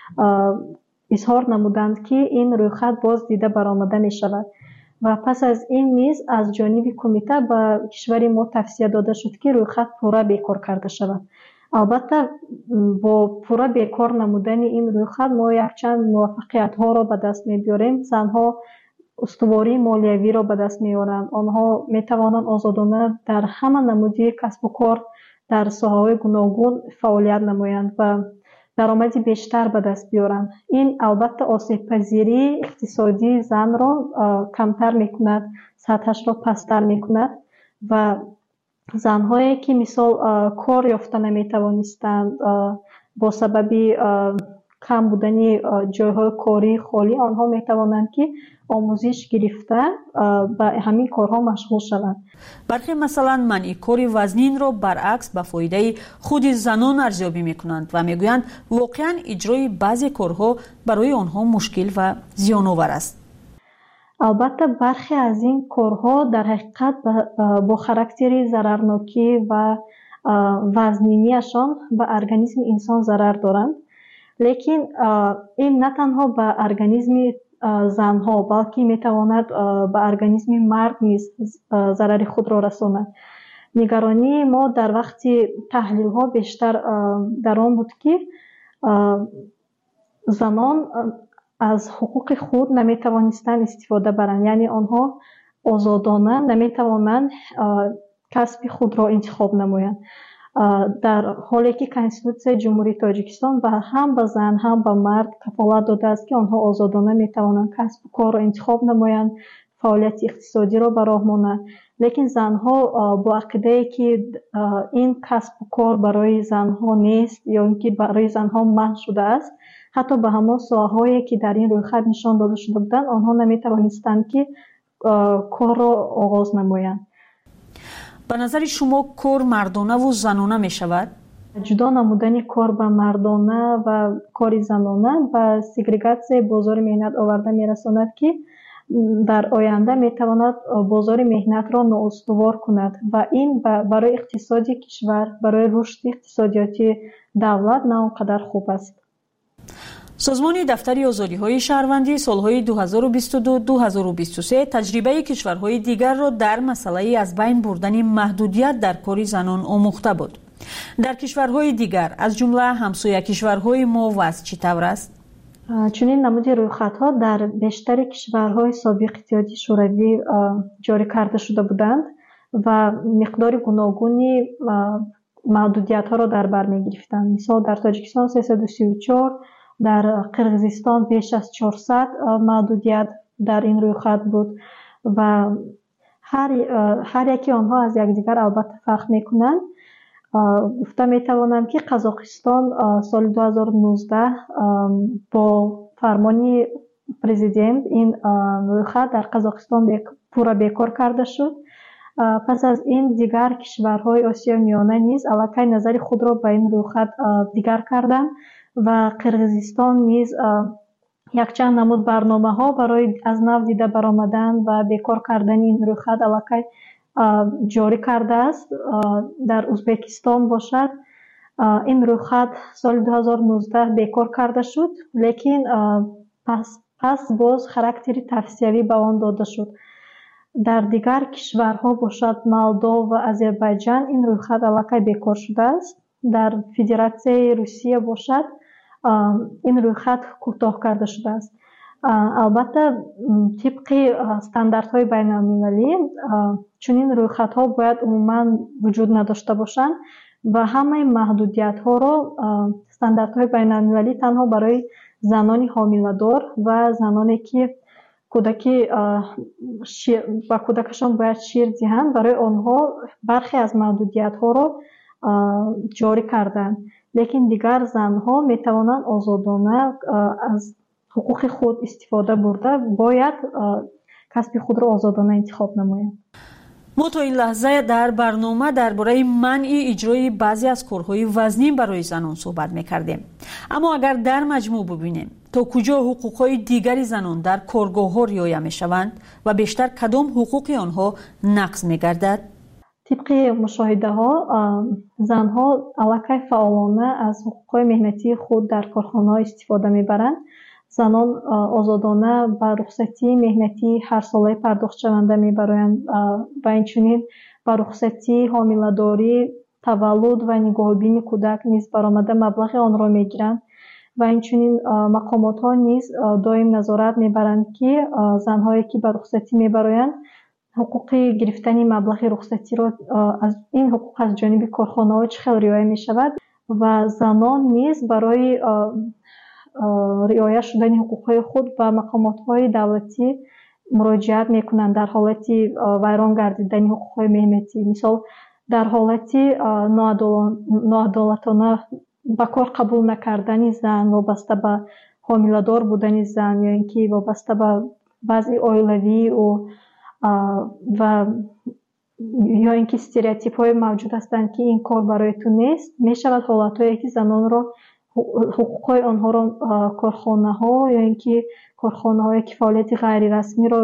اظهار نمودند که این رویخط باز دیده برآمده می شود و پس از این نیز از جانب کمیته به کشور ما توصیه داده شد که رویخط پورا بیکار کرده شود. البته با پورا بیکار نمودن این رویخط ما یک چند موفقیت ها را به دست می بیاریم. زنها استواری مالیوی را به دست می‌آورند. آنها می‌توانند آزادانه در همه نمودی کسب و کار در ساحه‌های گوناگون فعالیت نمایند و درآمدی بیشتر به دست بیارند. این البته آسیب پذیری اقتصادی زن را کمتر می‌کند، سطحش را پستر می‌کند و زن‌هایی که مثال کار یافته نمی‌توانستند با سبب کم بودن جای‌های کاری خالی آنها می‌توانند که آموزش گرفته به همین کارها مشغول شوند. برخی مثلا منع کار وزنین را برعکس به فایده خود زنان ارزیابی میکنند و میگویند واقعا اجرای بعضی کارها برای آنها مشکل و زیان‌آور است. албатта бархе аз ин корҳо дар ҳақиқат бо характери зарарнокӣ ва вазнинияшон ба организми инсон зарар доранд. лекин ин на танҳо ба организми занҳо, балки метавонад ба организми мард низ зарари худро расонад. нигаронии мо дар вақти таҳлилҳо бештар дар он буд ки занон аз ҳуқуқи худ наметавонистанд истифода баранд, яъне онҳо озодона наметавонанд касби худро интихоб намоянд. дар ҳоле ки Конститутсияи Ҷумҳурии Тоҷикистон ба ҳам ба зан, ҳам ба мард кафолат додааст ки онҳо озодона метавонанд касбу корро интихоб намоянд, фаъолияти иқтисодиро ба роҳ монанд. лекин занҳо бо ақидае ки ин касбу кор барои занҳо нест ё ин ки барои занҳо маҳв шудааст, ҳатто ба ҳамон соҳаҳое ки дар ин рӯйхат нишон дода шуда буданд, онҳо наметавонистанд ки корро оғоз намоянд. ба назари шумо кор мардонаву занона мешавад? ҷудо намудани кор ба мардона ва кори занона ба сегрегатсияи бозори меҳнат оварда мерасонад ки дар оянда метавонад бозори меҳнатро ноустувор кунад ва ин барои иқтисоди кишвар, барои рушди иқтисодиёти давлат на он қадар хуб аст. созмони дафтари озодиҳои шаҳрвандӣ солҳои ду ҳазору бисту ду - ду ҳазору бисту се таҷрибаи кишварҳои дигарро дар масъалаи аз байн бурдани маҳдудият дар кори занон омӯхта буд. дар кишварҳои дигар аз ҷумла ҳамсоя кишварҳои мо вазъ чӣ тавр аст? чунин намуди рӯйхатҳо дар бештари кишварҳои собиқи иттиҳоди шӯравӣ ҷорӣ карда шуда буданд ва миқдори гуногуни маҳдудиятҳоро дар бар мегирифтанд. мисол дар Тоҷикистон сесаду сию чор, дар Қирғизистон беш аз чорсад маҳдудият дар ин рӯйхат буд ва ҳар яки онҳо аз якдигар албатта фарқ мекунанд. гуфта метавонам ки Қазоқистон соли ду ҳазору нуздаҳ бо фармони президент ин рӯйхат дар Қазоқистон пурра бекор карда шуд. пас аз ин дигар кишварҳои Осиёи Миёна низ аллакай назари худро ба ин рӯйхат дигар карданд ва Қирғизистон низ якчанд намуд барномаҳо барои аз нав дида баромадан ва бекор кардани ин рӯйхат аллакай ҷорӣ кардааст. дар Узбекистон бошад ин рӯйхат соли ду ҳазору нуздаҳ бекор карда шуд, лекин пас пас боз характери тавсиявӣ ба он дода шуд. дар дигар кишварҳо бошад Молдов ва Озарбойҷан ин рӯйхат аллакай бекор шудааст. дар Федератсияи Русия бошад ин рӯйхат кӯтоҳ карда шудааст. албатта тибқи стандартҳои байналмилалӣ чунин рӯйхатҳо бояд умуман вуҷуд надошта бошанд ва ҳамаи маҳдудиятҳоро стандартҳои байналмилалӣ танҳо барои занони ҳомиладор ва заноне ки кӯдаки ба кӯдакашон бояд шир диҳанд, барои онҳо бархе аз маҳдудиятҳоро ҷорӣ карданд. лекин дигар занҳо метавонанд озодона аз ҳуқуқи худ истифода бурда бояд касби худро озодона интихоб намоянд. мо то ин лаҳза дар барнома дар бораи манъи иҷрои баъзе аз корҳои вазнин барои занон суҳбат мекардем. аммо агар дар маҷмӯъ бубинем, то куҷо ҳуқуқҳои дигари занон дар коргоҳҳо риоя мешаванд ва бештар кадом ҳуқуқи онҳо нақз мегардад? тибқи мушоҳидаҳо занҳо аллакай фаъолона аз ҳуқуқҳои меҳнатии худ дар корхонаҳо истифода мебаранд. занон озодона ба рухсатии меҳнатии ҳарсолаи пардохтшаванда мебароянд ва инчунин ба рухсатии ҳомиладорӣ, таваллуд ва нигоҳубини кӯдак низ баромада маблағи онро мегиранд ва инчунин мақомотҳо низ доим назорат мебаранд ки занҳое ки ба рухсатӣ мебароянд ҳуқуқи гирифтани маблағи рухсатиро аз ин ҳуқуқ аз ҷониби корхонаҳо чӣ хел риоя мешавад ва занон низ барои риоя шудани ҳуқуқҳои худ ба мақомотҳои давлатӣ муроҷиат мекунанд дар ҳолати вайрон гардидани ҳуқуқҳои меҳнатӣ. мисол дар ҳолати ноадолатона ба кор қабул накардани зан вобаста ба ҳомиладор будани зан ё ин ки вобаста ба вазъи оилавию ва ё ин ки стереотипҳое мавҷуд ҳастанд ки ин кор барои ту нест, мешавад ҳолатҳое ки занонро ҳуқуқҳои онҳоро корхонаҳо ё ин ки корхонаҳое ки фаъолияти ғайрирасмиро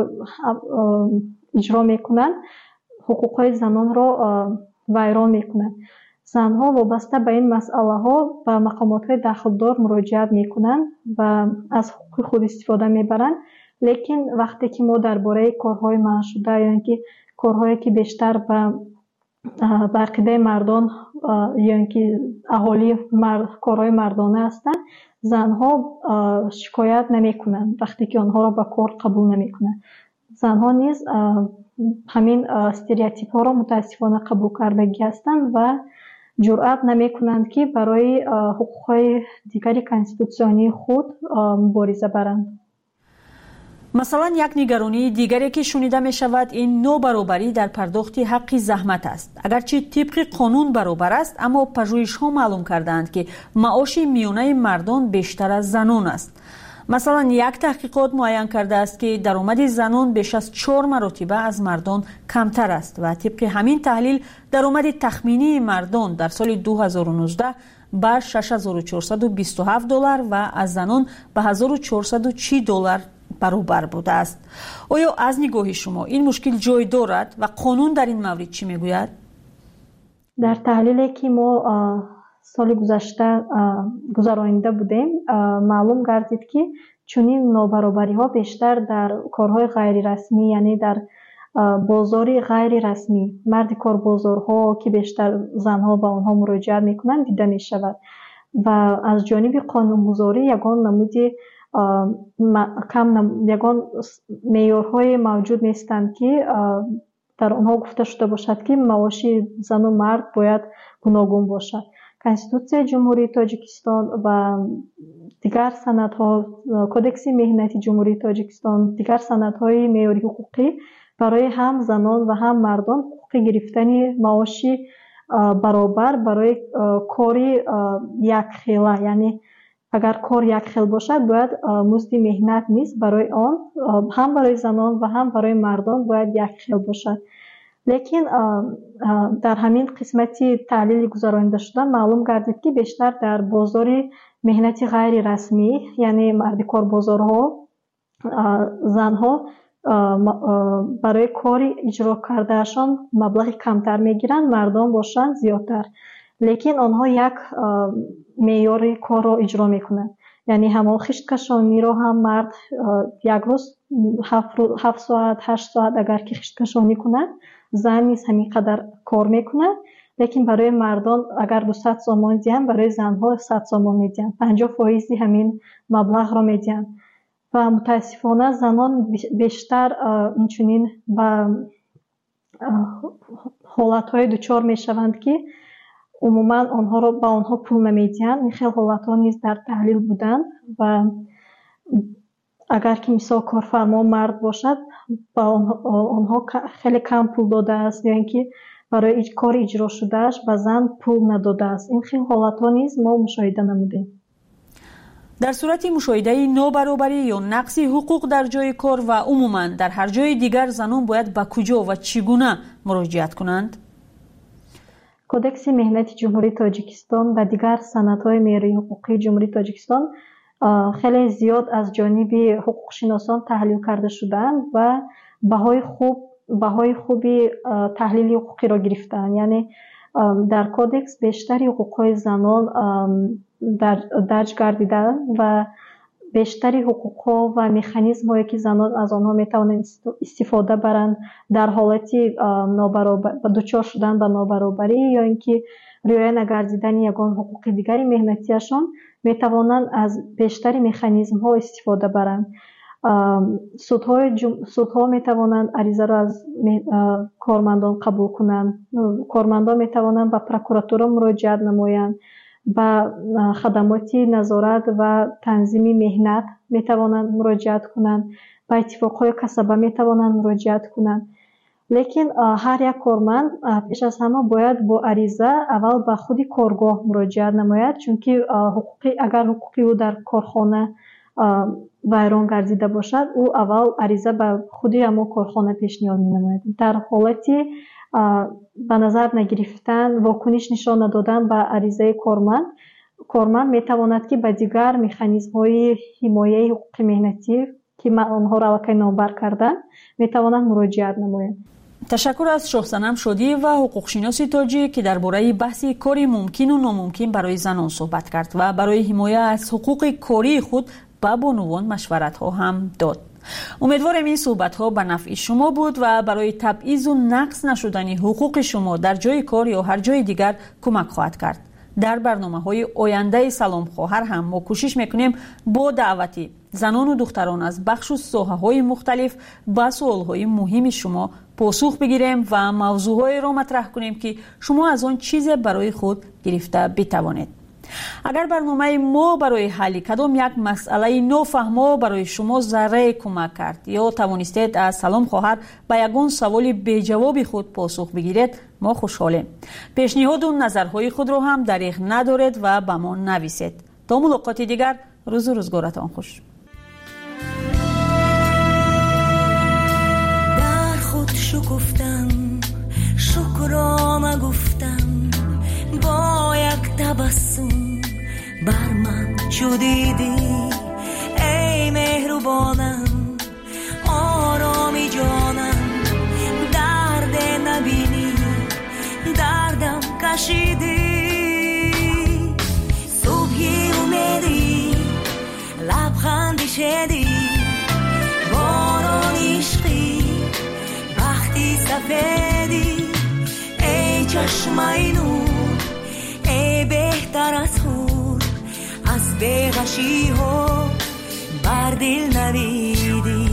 иҷро мекунанд ҳуқуқҳои занонро вайрон мекунанд. занҳо вобаста ба ин масъалаҳо ба мақомотҳои дахлдор муроҷиат мекунанд ва аз ҳуқуқи худ истифода мебаранд. лекин вақте ки мо дар бораи корҳои манъшуда ё ин ки корҳое ки бештар ба ба ақидаи мардон ё ин ки аҳолии корҳои мардона ҳастанд, занҳо шикоят намекунанд вақте ки онҳоро ба кор қабул намекунанд. занҳо низ ҳамин стереотипҳоро мутаассифона қабул кардагӣ ҳастанд ва ҷуръат намекунанд ки барои ҳуқуқҳои дигари конститутсионии худ мубориза баранд. масалан, як нигаронии дигаре ки шунида мешавад ин нобаробарӣ дар пардохти ҳаққи заҳмат аст. агарчи тибқи қонун баробар аст, аммо пажӯҳишҳо маълум кардаанд ки маоши миёнаи мардон бештар аз занон аст. масалан, як таҳқиқот муайян кардааст ки даромади занон беш аз чор маротиба аз мардон камтар аст ва тибқи ҳамин таҳлил даромади тахминии мардон дар соли ду ҳазору нуздаҳ ба шаш ҳазору чорсаду бисту ҳафт доллар ва аз занон ба ҳазору чорсаду чил доллар баробар будааст. оё аз нигоҳи шумо ин мушкил ҷой дорад ва қонун дар ин маврид чӣ мегӯяд? дар таҳлиле ки мо соли гузашта гузаронида будем, маълум гардид ки чунин нобаробариҳо бештар дар корҳои ғайрирасмӣ, яъне дар бозори ғайрирасмӣ, марди корбозорҳо ки бештар занҳо ба онҳо муроҷиат мекунанд дида мешавад ва аз ҷониби қонунгузорӣ ягон намуди кам ягон меъёрҳое мавҷуд нестанд ки дар онҳо гуфта шуда бошад ки маоши зану мард бояд гуногун бошад. конститутсияи ҷумҳурии Тоҷикистон ва дигар санадҳо, кодекси меҳнати ҷумҳурии Тоҷикистон, дигар санадҳои меъёри ҳуқуқӣ барои ҳам занон ва ҳам мардон ҳуқуқи гирифтани маоши баробар барои кори якхела, яъне агар кор якхел бошад, бояд музди меҳнат низ барои он ҳам барои занон ва ҳам барои мардон бояд якхел бошад. лекин дар ҳамин қисмати таҳлили гузаронида шуда маълум гардид ки бештар дар бозори меҳнати ғайрирасмӣ, яъне марди корбозорҳо, занҳо барои кори иҷро кардаашон маблағи камтар мегиранд, мардон бошанд зиёдтар. лекин онҳо як меъёри корро иҷро мекунанд. яъне ҳамон хишткашониро ҳам мард як рӯз ҳафт соат ҳашт соат агар ки хишткашонӣ кунад, зан низ ҳамин қадар кор мекунад. лекин барои мардон агар дусад сомон диҳанд, барои занҳо сад сомон медиҳанд, панҷоҳ фоизи ҳамин маблағро медиҳанд. ва мутаассифона занон бештар инчунин ба ҳолатҳое дучор мешаванд ки умуман онҳоро ба онҳо пул намедиҳанд. ин хел ҳолатҳо низ дар таҳлил буданд ва агар ки мисол корфармо мард бошад, ба онҳо хеле кам пул додааст ё ин ки барои кори иҷро шудааш ба зан пул надодааст. ин хел ҳолатҳо низ мо мушоҳида намудем. дар сурати мушоҳидаи нобаробарӣ ё нақси ҳуқуқ дар ҷои кор ва умуман дар ҳар ҷои дигар занон бояд ба куҷо ва чӣ гуна муроҷиат кунанд? кодекси меҳнати ҷумҳурии Тоҷикистон ва дигар санадҳои меъёрии ҳуқуқии ҷумҳурии Тоҷикистон хеле зиёд аз ҷониби ҳуқуқшиносон таҳлил карда шудаанд ва баҳои хуб баҳои хуби таҳлили ҳуқуқиро гирифтаанд. яъне дар кодекс бештари ҳуқуқҳои занон дарҷ гардида ва бештари ҳуқуқҳо ва механизмҳое ки занон аз онҳо метавонанд истифода баранд дар ҳолати дучор шудан ба нобаробарӣ ё ин ки риоя нагардидани ягон ҳуқуқи дигари меҳнатиашон метавонанд аз бештари механизмҳо истифода баранд. судҳо метавонанд аризаро аз кормандон қабул кунанд. кормандон метавонанд ба прокуратура муроҷиат намоянд. ба хадамоти назорат ва танзими меҳнат метавонанд муроҷиат кунанд. ба иттифоқҳои касаба метавонанд муроҷиат кунанд. лекин ҳар як корманд пеш аз ҳама бояд бо ариза аввал ба худи коргоҳ муроҷиат намояд, чунки ҳуқуқи агар ҳуқуқи ӯ дар корхона вайрон гардида бошад, ӯ аввал ариза ба худи ҳамон корхона пешниҳод менамояд. дар ҳолати ба назар нагирифтан, вокуниш нишон надодан ба аризаи корманд, کارمند میتواند که به دیگر مکانیزم های حمایت حقوق مهنتی که آنها را واقع نامبر کردن میتوانند مراجعت نمایند. تشکر از شاهصنم شادی و حقوقشناس تاجیک که درباره بحث کاری ممکن و ناممکن برای زنان صحبت کرد و برای حمایت از حقوق کاری خود به بانوان مشورت ها هم داد. امیدوارم این صحبت ها به نفع شما بود و برای تبعیض و نقص نشدن حقوق شما در جای کار یا هر جای دیگر کمک خواهد کرد. در برنامه های آینده سلام خواهر هم ما کوشش میکنیم با دعوتی زنان و دختران از بخش و ساحه های مختلف به سوال های مهم شما پاسخ بگیریم و موضوع های را مطرح کنیم که شما از آن چیز برای خود گرفته بتوانید. اگر برنامه ما برای حل کدام یک مسئله نافهمه برای شما ذره کمک کرد یا توانستید از سلام خواهر به یگان سوال بی جواب خود پاسخ بگیرید، ما خوشحالیم. پیشنهاد و نظرهای خود را هم دریغ ندارید و به ما نویسید. تا ملاقات دیگر، روز و روزگارتان خوش. در خود شکفتم، شکرانه گفتم، با یک تبسم بر من چو دیدی ای مهربانم، آرامی جانم، درد نبینی دردم کشیدی، صبحی امیدی لبخندی شدی، باران عشقی وقتی سفیدی، ای چشمای نور، ای بهتر از خور، از بیغشی ها بر دل نویدی.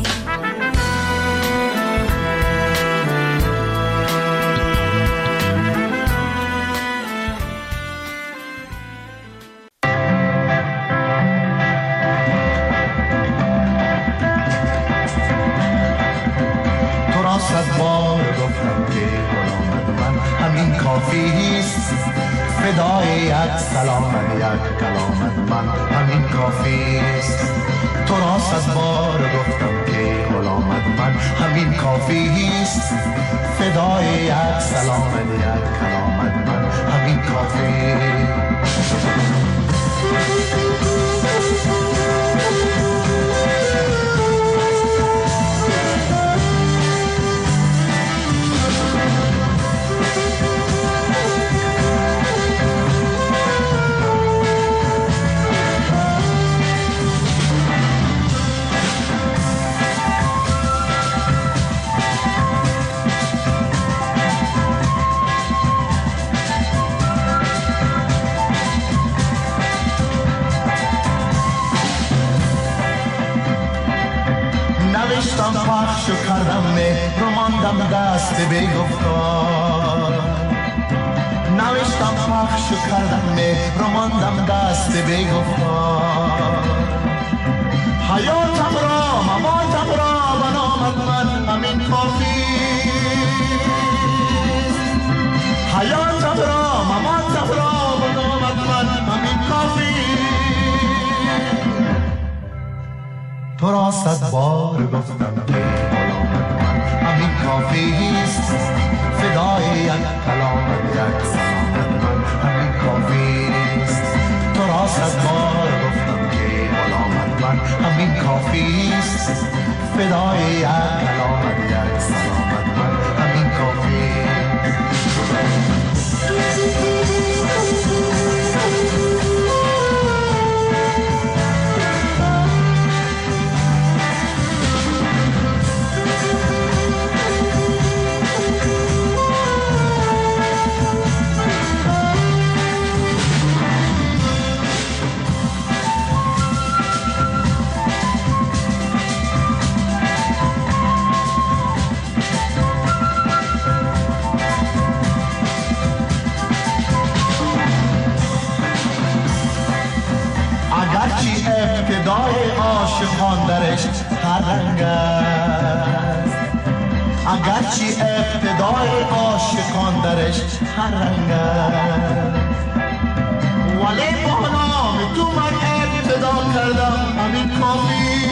تو را صد بار گفتم که غلامت من همین کافیست، فدای یک سلامت یک کلامت من همین کافیست. تو را صد بار گفتم که غلامت من همین کافیست، فدای یک سلامت یک کلامت من همین کافیست. نوشتم پخش و کردم مهر و ماندم دست بیگفتار، نوشتم پخش و کردم مهر و ماندم دست بیگفتار، حیاتم را مماتم را بنامت من همین کافیست، حیاتم را مماتم را بنامت من همین کافیست. تو را صد بار گفتم که غلامت من همین کافیست، فدای یک کلامت یک سلامت من همین کافیست. تو را صد بار گفتم که غلامت من همین کافیست، فدای یک کلامت یک سلامت من همین کافیست. اگرچه ابتدای عاشقان درش هر رنگ است، اگرچه ابتدای عاشقان درش هر رنگ است، ولی با نام تو من ابتدا کردم همین کافیست،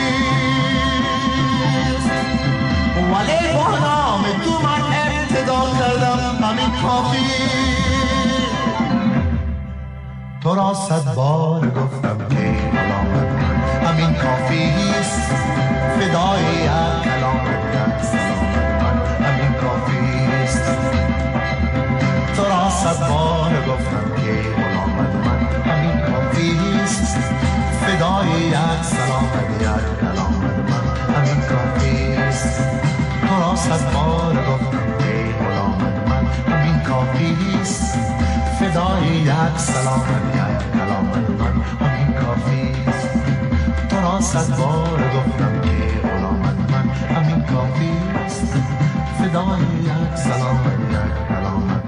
ولی با نام تو من ابتدا کردم همین کافیست. تو تو را صد بار گفتم که ملامت من همین کافی است فدای یک کلامت یک سلامت من همین کافی است تو را صد بار گفتم که ملامت من همین کافی است فدای یک سلامت یک کلامت من همین کافی است تو را صد بار گفتم که ملامت من همین کافی است فدای یک سلامت یک کلامت من همین کافی است تو را صد بار گفتم که غلامت من همین کافی است فدای یک سلامت یک کلامت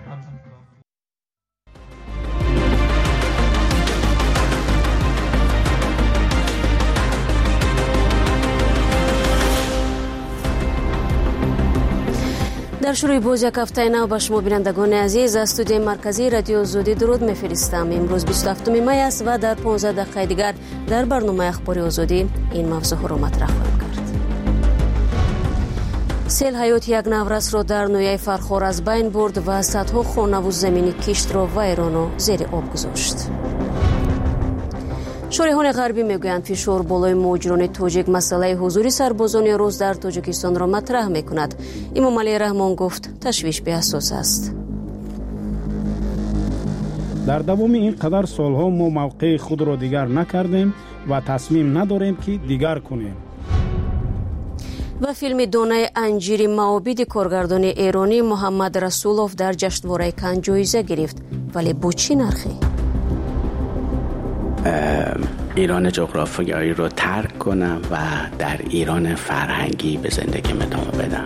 در شروع باز یک هفته نو به شما بینندگان عزیز از استودیوی مرکزی رادیو زودی درود میفرستم. امروز بیست و هفتم می است و در پانزده دقیقه دیگر در برنامه اخباری آزادی این موضوع را مطرح خواهیم کرد. سیل حیات یک نورس را در نویه فرخار از بین برد و صدها خانه و زمین کشت را ویران و زیر آب گذاشت. شارحان غربی میگویند فشار بالای مهاجران تاجیک مسئله حضور سربازان روز در تاجیکستان را مطرح میکند. امام علی رحمان گفت تشویش بی اساس است. در دوام این قدر سالها ما موقع خود را دیگر نکردیم و تصمیم نداریم که دیگر کنیم. و فیلم دانه انجیر معابد کارگردان ایرانی محمد رسولوف در جشنواره کن جایزه گرفت، ولی با چی نرخی؟ ایران جغرافیایی رو ترک کنم و در ایران فرهنگی به زندگیم ادامه بدم.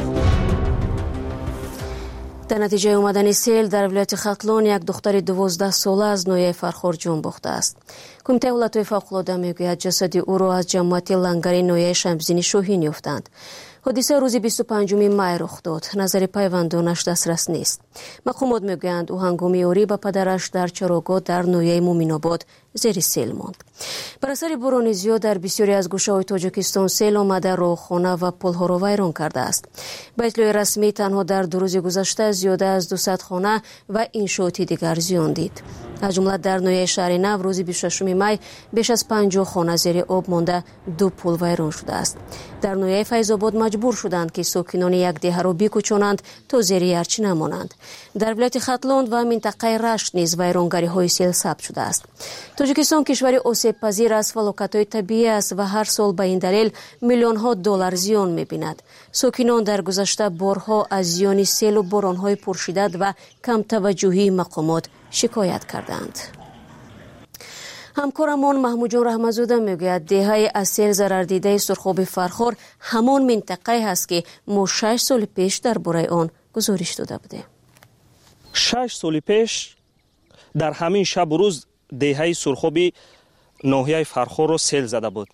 در نتیجه اومدن سیل در ولایت ختلون یک دختر دوازده ساله از نویه فرخار جان باخته است. کمیته حالتهای فوق‌العاده میگوید جسد او را از جماعت لنگری نویه شمزین شاهین یافتند. حادثه روز بیست و پنجم می رخ داد. نظر پیوندانش دسترس نیست. مقامات میگویند او هنگام یاری به پدرش در چراگاه در نویه مومین آباد زیر سیل ماند. بر اثر باران زیاد در بسیاری از گوشه‌های تاجیکستان سیل آمده راهخانه و پل‌ها را ویران کرده است. به اطلاع رسمی تنها در دو روز گذشته زیاده از دویست خانه و انشاءات دیگر زیان دید. از جمله در نویه شهر نو روز بیست و ششم می بیش از پنجاه خانه زیر آب مانده، دو پل ویران شده است. در نویه فیض‌آباد مجبور شدند که ساکنان یک دهه را بکوچانند تا زیر یرچی نمانند. در ولایت ختلون و منطقه رشت نیز ویرانگری های سیل ثبت شده است. تاجیکستان کشوری آسیب پذیر از فلاکت‌های طبیعی است و هر سال به این دلیل میلیون ها دلار زیان می‌بیند. ساکنان در گذشته بارها از زیان سیل و باران‌های پرشدت و کم توجهی مقامات شکایت کردند. همکارمان محمود جان رحمتزاده میگوید دهه از سیل ضرر دیده سرخاب فرخار همان منطقه است که ما شش سال پیش درباره آن گزارش داده بودیم. شش سال پیش در همین شب و روز دهه سرخابی ناحیه فرخار را سیل زده بود.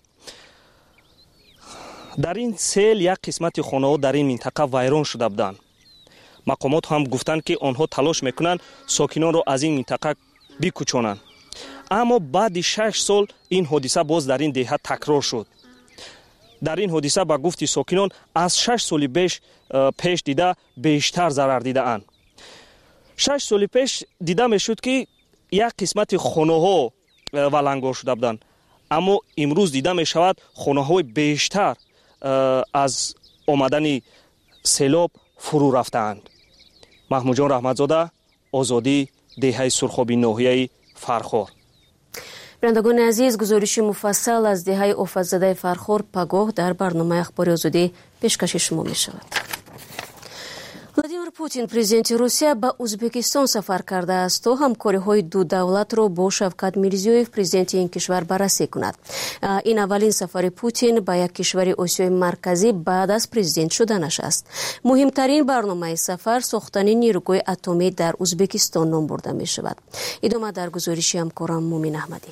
در این سیل یک قسمت خانه‌ها در این منطقه ویران شده بودند. مقامات هم گفتند که آنها تلاش میکنند ساکنان را از این منطقه بکوچانند. اما بعد شش سال این حادثه باز در این دهه تکرار شد. در این حادثه با گفت ساکنان از شش سال پیش پیش دیده بیشتر ضرر دیده اند. شش سال پیش دیده میشد که یک قسمت خانه‌ها ولنگار شده بودند، اما امروز دیده می شود خانه‌های بیشتر از آمدن سیلاب فرو رفتند. محمود جان رحمتزاده، آزادی، دهه سرخابی ناحیه فرخار. بینندگان عزیز، گزارش مفصل از دهه آفت‌زده فرخار پگاه در برنامه اخباری آزادی پیشکش شما می شود. ولادیمیر پوتین پرزیدنت روسیه به ازبکستان سفر کرده است تا همکاری‌های دو دولت را با شوکت میرزیویف پرزیدنت این کشور بررسی کند. این اولین سفر پوتین به یک کشور آسیای مرکزی بعد از پرزیدنت شدنش است. مهمترین برنامه سفر ساختن نیروگاه اتمی در ازبکستان نام برده می شود. ادامه در گزارش همکارم مومین احمدی.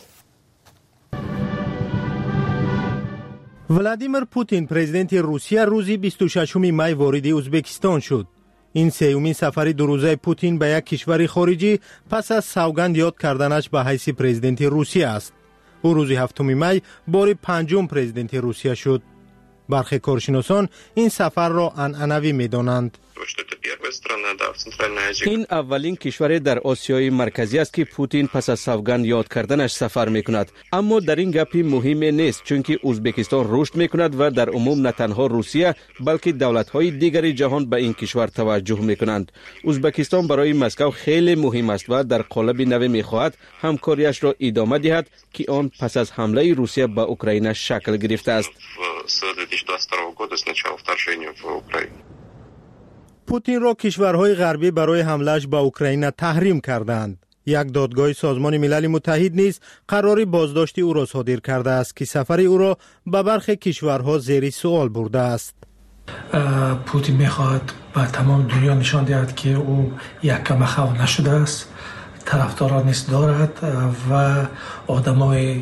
ولادیمیر پوتین پرزیدنت روسیه روز بیست و ششم می وارد ازبکستان شد. این سومین سفر دو روزه پوتین به یک کشور خارجی پس از سوگند یاد کردنش به حیث پرزیدنت روسیه است. او روز هفتم می بار پنجم پرزیدنت روسیه شد. برخی کارشناسان این سفر را عنعنوی می‌دانند. این اولین کشور در آسیای مرکزی است که پوتین پس از سوگند یاد کردنش سفر میکند. اما در این گپی مهم نیست، چون که ازبکستان رشد میکند و در عموم نه تنها روسیه بلکه دولت‌های دیگری جهان به این کشور توجه میکنند. ازبکستان برای مسکو خیلی مهم است و در قالب نوی میخواهد همکاریش را ادامه دهد که آن پس از حمله روسیه به اوکراین شکل گرفته است. پوتین را کشورهای غربی برای حمله‌اش به اوکراین تحریم کردند. یک دادگاه سازمان ملل متحد نیز قراری بازداشت او را صادر کرده است که سفر او را به برخی کشورها زیر سوال برده است. پوتین می‌خواهد به تمام دنیا نشان دهد که او یک کم خو نشده است، طرفداران نیز دارد و آدمای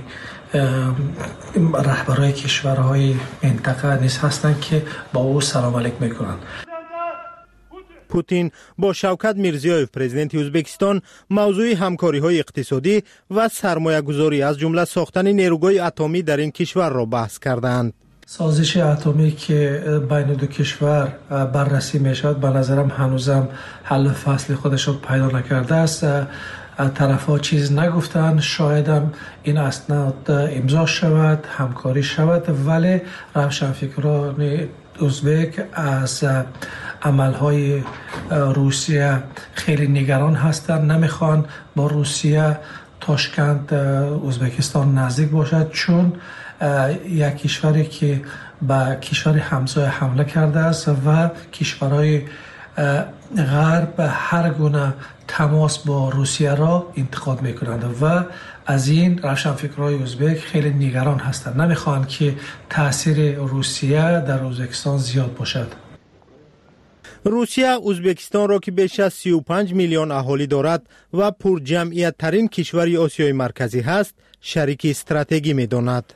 رهبرای کشورهای منطقه نیز هستند که با او سلام علیک میکنند. پوتین با شوکت میرزیویف پرزیدنت ازبکستان موضوع همکاری‌های اقتصادی و سرمایه‌گذاری از جمله ساختن نیروگاه اتمی در این کشور را بحث کردند. سازش اتمی که بین دو کشور بررسی میشد به نظرم هنوزم حل فصل خودش را پیدا نکرده است. طرف‌ها چیز نگفتند، شایدم این اسناد امضا شود، همکاری شود، ولی روشنفکران ازبک از عملهای روسیه خیلی نگران هستند، نمیخوان با روسیه تاشکند ازبکستان نزدیک باشد، چون یک کشوری که به کشور همسایه حمله کرده است و کشورهای غرب هر گونه تماس با روسیه را انتقاد میکنند و از این روشنفکرهای ازبک خیلی نگران هستند، نمیخوان که تاثیر روسیه در ازبکستان زیاد باشد. روسیه ازبکستان را که بیش از سی و پنج میلیون اهالی دارد و پر جمعیت ترین کشور آسیای مرکزی هست، شریک استراتژی می‌داند.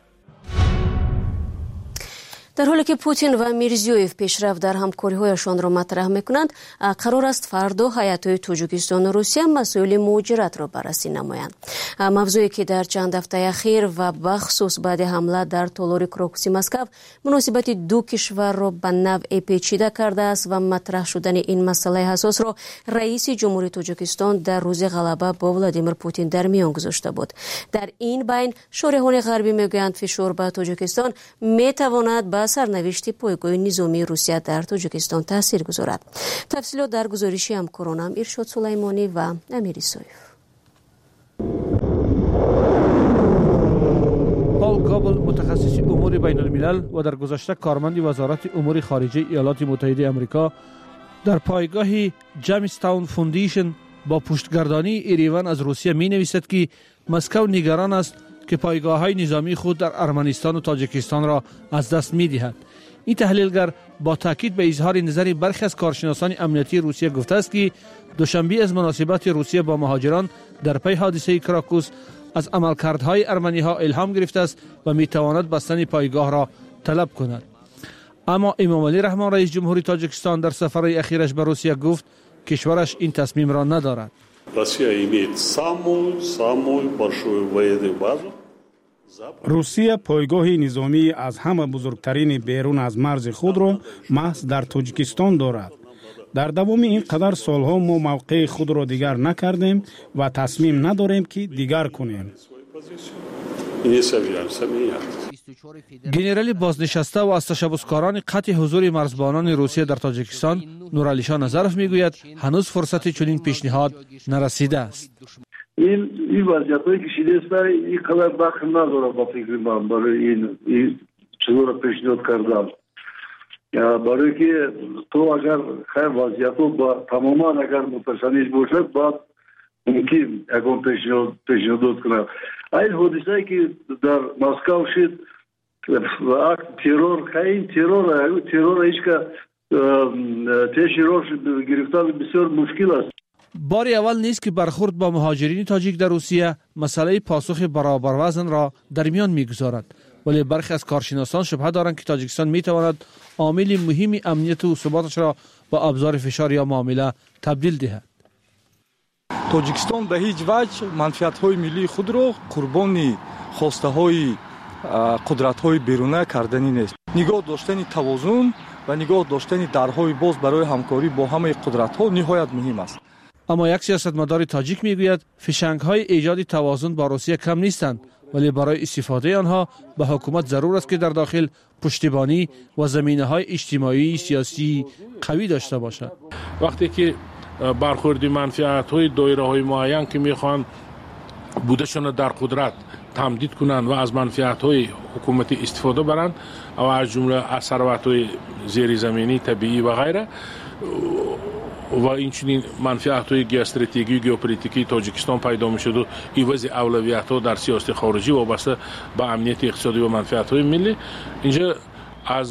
در حالی که پوتین و میرزیویف پیشرفت در همکاری‌هایشان را مطرح می‌کنند، قرار است فردا هیئت‌های تاجیکستان و روسیه مسائل مهاجرت را بررسی نمایند. موضوعی که در چند هفته اخیر و بخصوص بعد حمله در تالار کراکوسی مسکو مناسبت دو کشور را به نوعی پیچیده کرده است و مطرح شدن این مسئله حساس را رئیس جمهوری تاجیکستان در روز غلبه با ولادیمیر پوتین در میان گذاشته بود. در این بین شارحان غربی میگویند فشار بر تاجیکستان میتواند به سرنوشت پایگاه نظامی روسیه در تاجیکستان تاثیر گذارد. تفصیلات در گزارشی همکارانم ارشاد سلیمانی و امیر سویف. پال گابل متخصص امور بین الملل و در گذشته کارمند وزارت امور خارجه ایالات متحده آمریکا در پایگاه جیمستاون فوندیشن با پشتگردانی ایریون از روسیه می نویسد که مسکو نگران است که پایگاه‌های نظامی خود در ارمنستان و تاجیکستان را از دست می‌دهد. این تحلیلگر با تاکید به اظهار نظر برخی از کارشناسان امنیتی روسیه گفته است که دوشنبه از مناسبات روسیه با مهاجران در پی حادثه کراکوس از عملکردهای ارمنی‌ها الهام گرفته است و می‌تواند بستن پایگاه را طلب کند. اما امامعلی رحمان رئیس جمهوری تاجیکستان در سفرهای اخیرش به روسیه گفت کشورش این تصمیم را ندارد. روسیه پایگاه نظامی از همه بزرگترین بیرون از مرز خود را محض در تاجیکستان دارد. در دوام این قدر سالها ما موقع خود را دیگر نکردیم و تصمیم نداریم که دیگر کنیم. گنرالی بازنشسته و از تشبثکاران قطع حضور مرزبانان روسیه در تاجیکستان نورعلی شاه نظرف میگوید هنوز فرصت چنین پیشنهاد نرسیده است. این این وضعیتی که شده است این قدر وقت نداره با فکر من برای این این چطور پیشنهاد کردم. برای که تو اگر خیر وضعیتو با تماما اگر متشنج باشد بعد ممکن اگر پیشنهاد پیشنهاد کنم. این حادثه‌ای که در مسکو شد اکت ترور خیلی ترور ترور هیچ که تشریح گرفتن بسیار مشکل است. بار اول نیست که برخورد با مهاجرین تاجیک در روسیه مسئله پاسخ برابر وزن را در میان میگذارد، ولی برخی از کارشناسان شبهه دارند که تاجیکستان میتواند عامل مهم امنیت و ثباتش را با ابزار فشار یا معامله تبدیل دهد. تاجیکستان به هیچ وجه منفعت‌های ملی خود را قربانی خواسته‌های қудратҳои беруна кардани нест. нигоҳ доштани тавозун ва нигоҳ доштани дарҳои боз барои ҳамкорӣ бо ҳамаи қудратҳо ниҳоят муҳим аст. аммо як сиёсатмадори тоҷик мегӯяд фишангҳои эҷоди тавозун ба русия кам нестанд, вале барои истифодаи онҳо ба ҳукумат зарур аст ки дар дохил пуштибонӣ ва заминаҳои иҷтимоии сиёсии қавӣ дошта бошад. вақте ки бархӯрди манфиатҳои доираҳои муайян ки мехоҳанд будашона дар қудрат тамдид кунанд ва аз манфиатҳои ҳукуматӣ истифода баранд ва аз ҷумла аз сарватҳои зеризаминӣ табиӣ ва ғайра ва инчунин манфиатҳои геостратегию геополитикии тоҷикистон пайдо мешуду ивази авлавиятҳо дар сиёсати хориҷӣ вобаста ба амнияти иқтисодӣ ва манфиатҳои миллӣ инҷа аз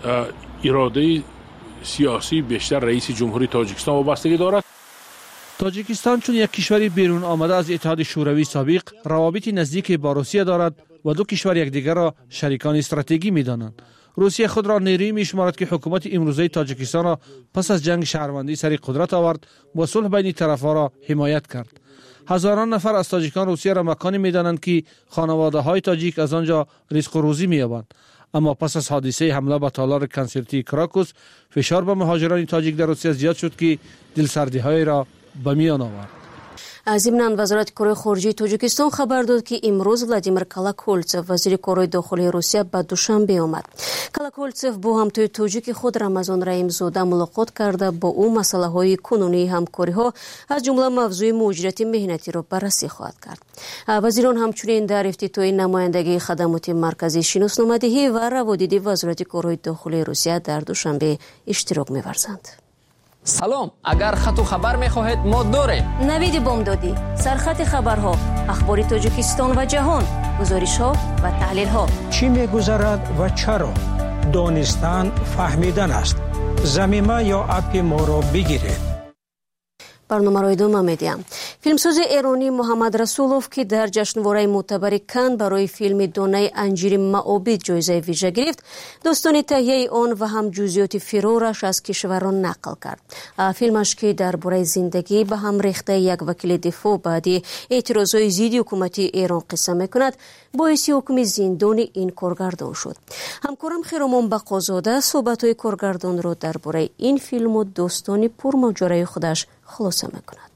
иродаи сиёсии бештар раиси ҷумҳурии тоҷикистон вобастагӣ дорад. тоҷикистон чун як кишвари берун омада аз иттиҳоди шӯравии собиқ равобити наздике бо русия дорад ва ду кишвар якдигарро шарикони стратегӣ медонанд. русия худро нерӯӣ мешуморад ки ҳукумати имрӯзаи тоҷикистонро пас аз ҷанги шаҳрвандӣ сари қудрат овард ва сулҳ байни тарафҳоро ҳимоят кард. ҳазорон нафар аз тоҷикон русияро маконе медонанд ки хонаводаҳои тоҷик аз он ҷо ризқу рӯзӣ меёбанд. аммо пас аз ҳодисаи ҳамла ба толори консертии крокус фишор ба муҳоҷирони тоҷик дар русия зиёд шуд ки дилсардиҳоеро ба миён овард. зимнан вазорати кори хориҷии тоҷикистон хабар дод ки имрӯз Владимир Колокольцев вазири кори дохилии Русия ба Душанбе омад. Колокольцев бо ҳамтои тоҷики худ Рамазон Раимзода мулоқот карда бо ӯ масъалаҳои кунунии ҳамкориҳо аз ҷумла мавзӯи муҳоҷирати меҳнатиро баррасӣ хоҳад кард. Вазирон ҳамчунин дар ифтитоҳи намояндагии хадамоти марказии шиносномадиҳӣ ва раводиди вазорати корҳои дохилии Русия дар Душанбе иштирок меварзанд. салом, агар хату хабар мехоҳед мо дорем. навиди бомдодӣ, сархати хабарҳо, ахбори Тоҷикистон ва ҷаҳон, гузоришҳо ва таҳлилҳо. чӣ мегузарад ва чаро? донистан фаҳмидан аст. замима ё апи моро бигиред. барномаро идома медиҳам. филмсози эронӣ Муҳаммад Расулов ки дар ҷашнвораи мӯътабари Кан барои филми Донаи анҷири Маобид ҷоизаи вижа гирифт, достони таҳияи он ва ҳам ҷузъиёти фирораш аз кишварон нақл кард. филмаш ки дар бораи зиндагӣ ба ҳам рехтаи як вакили дифоъ баъди эътирозҳои зидди ҳукуматии Эрон қисса мекунад, боиси ҳукми зиндони ин коргардон шуд. ҳамкорам Хиромон Бақозода суҳбатҳои коргардонро дар бораи ин филму достони пурмоҷораи худаш خلاصه میکند.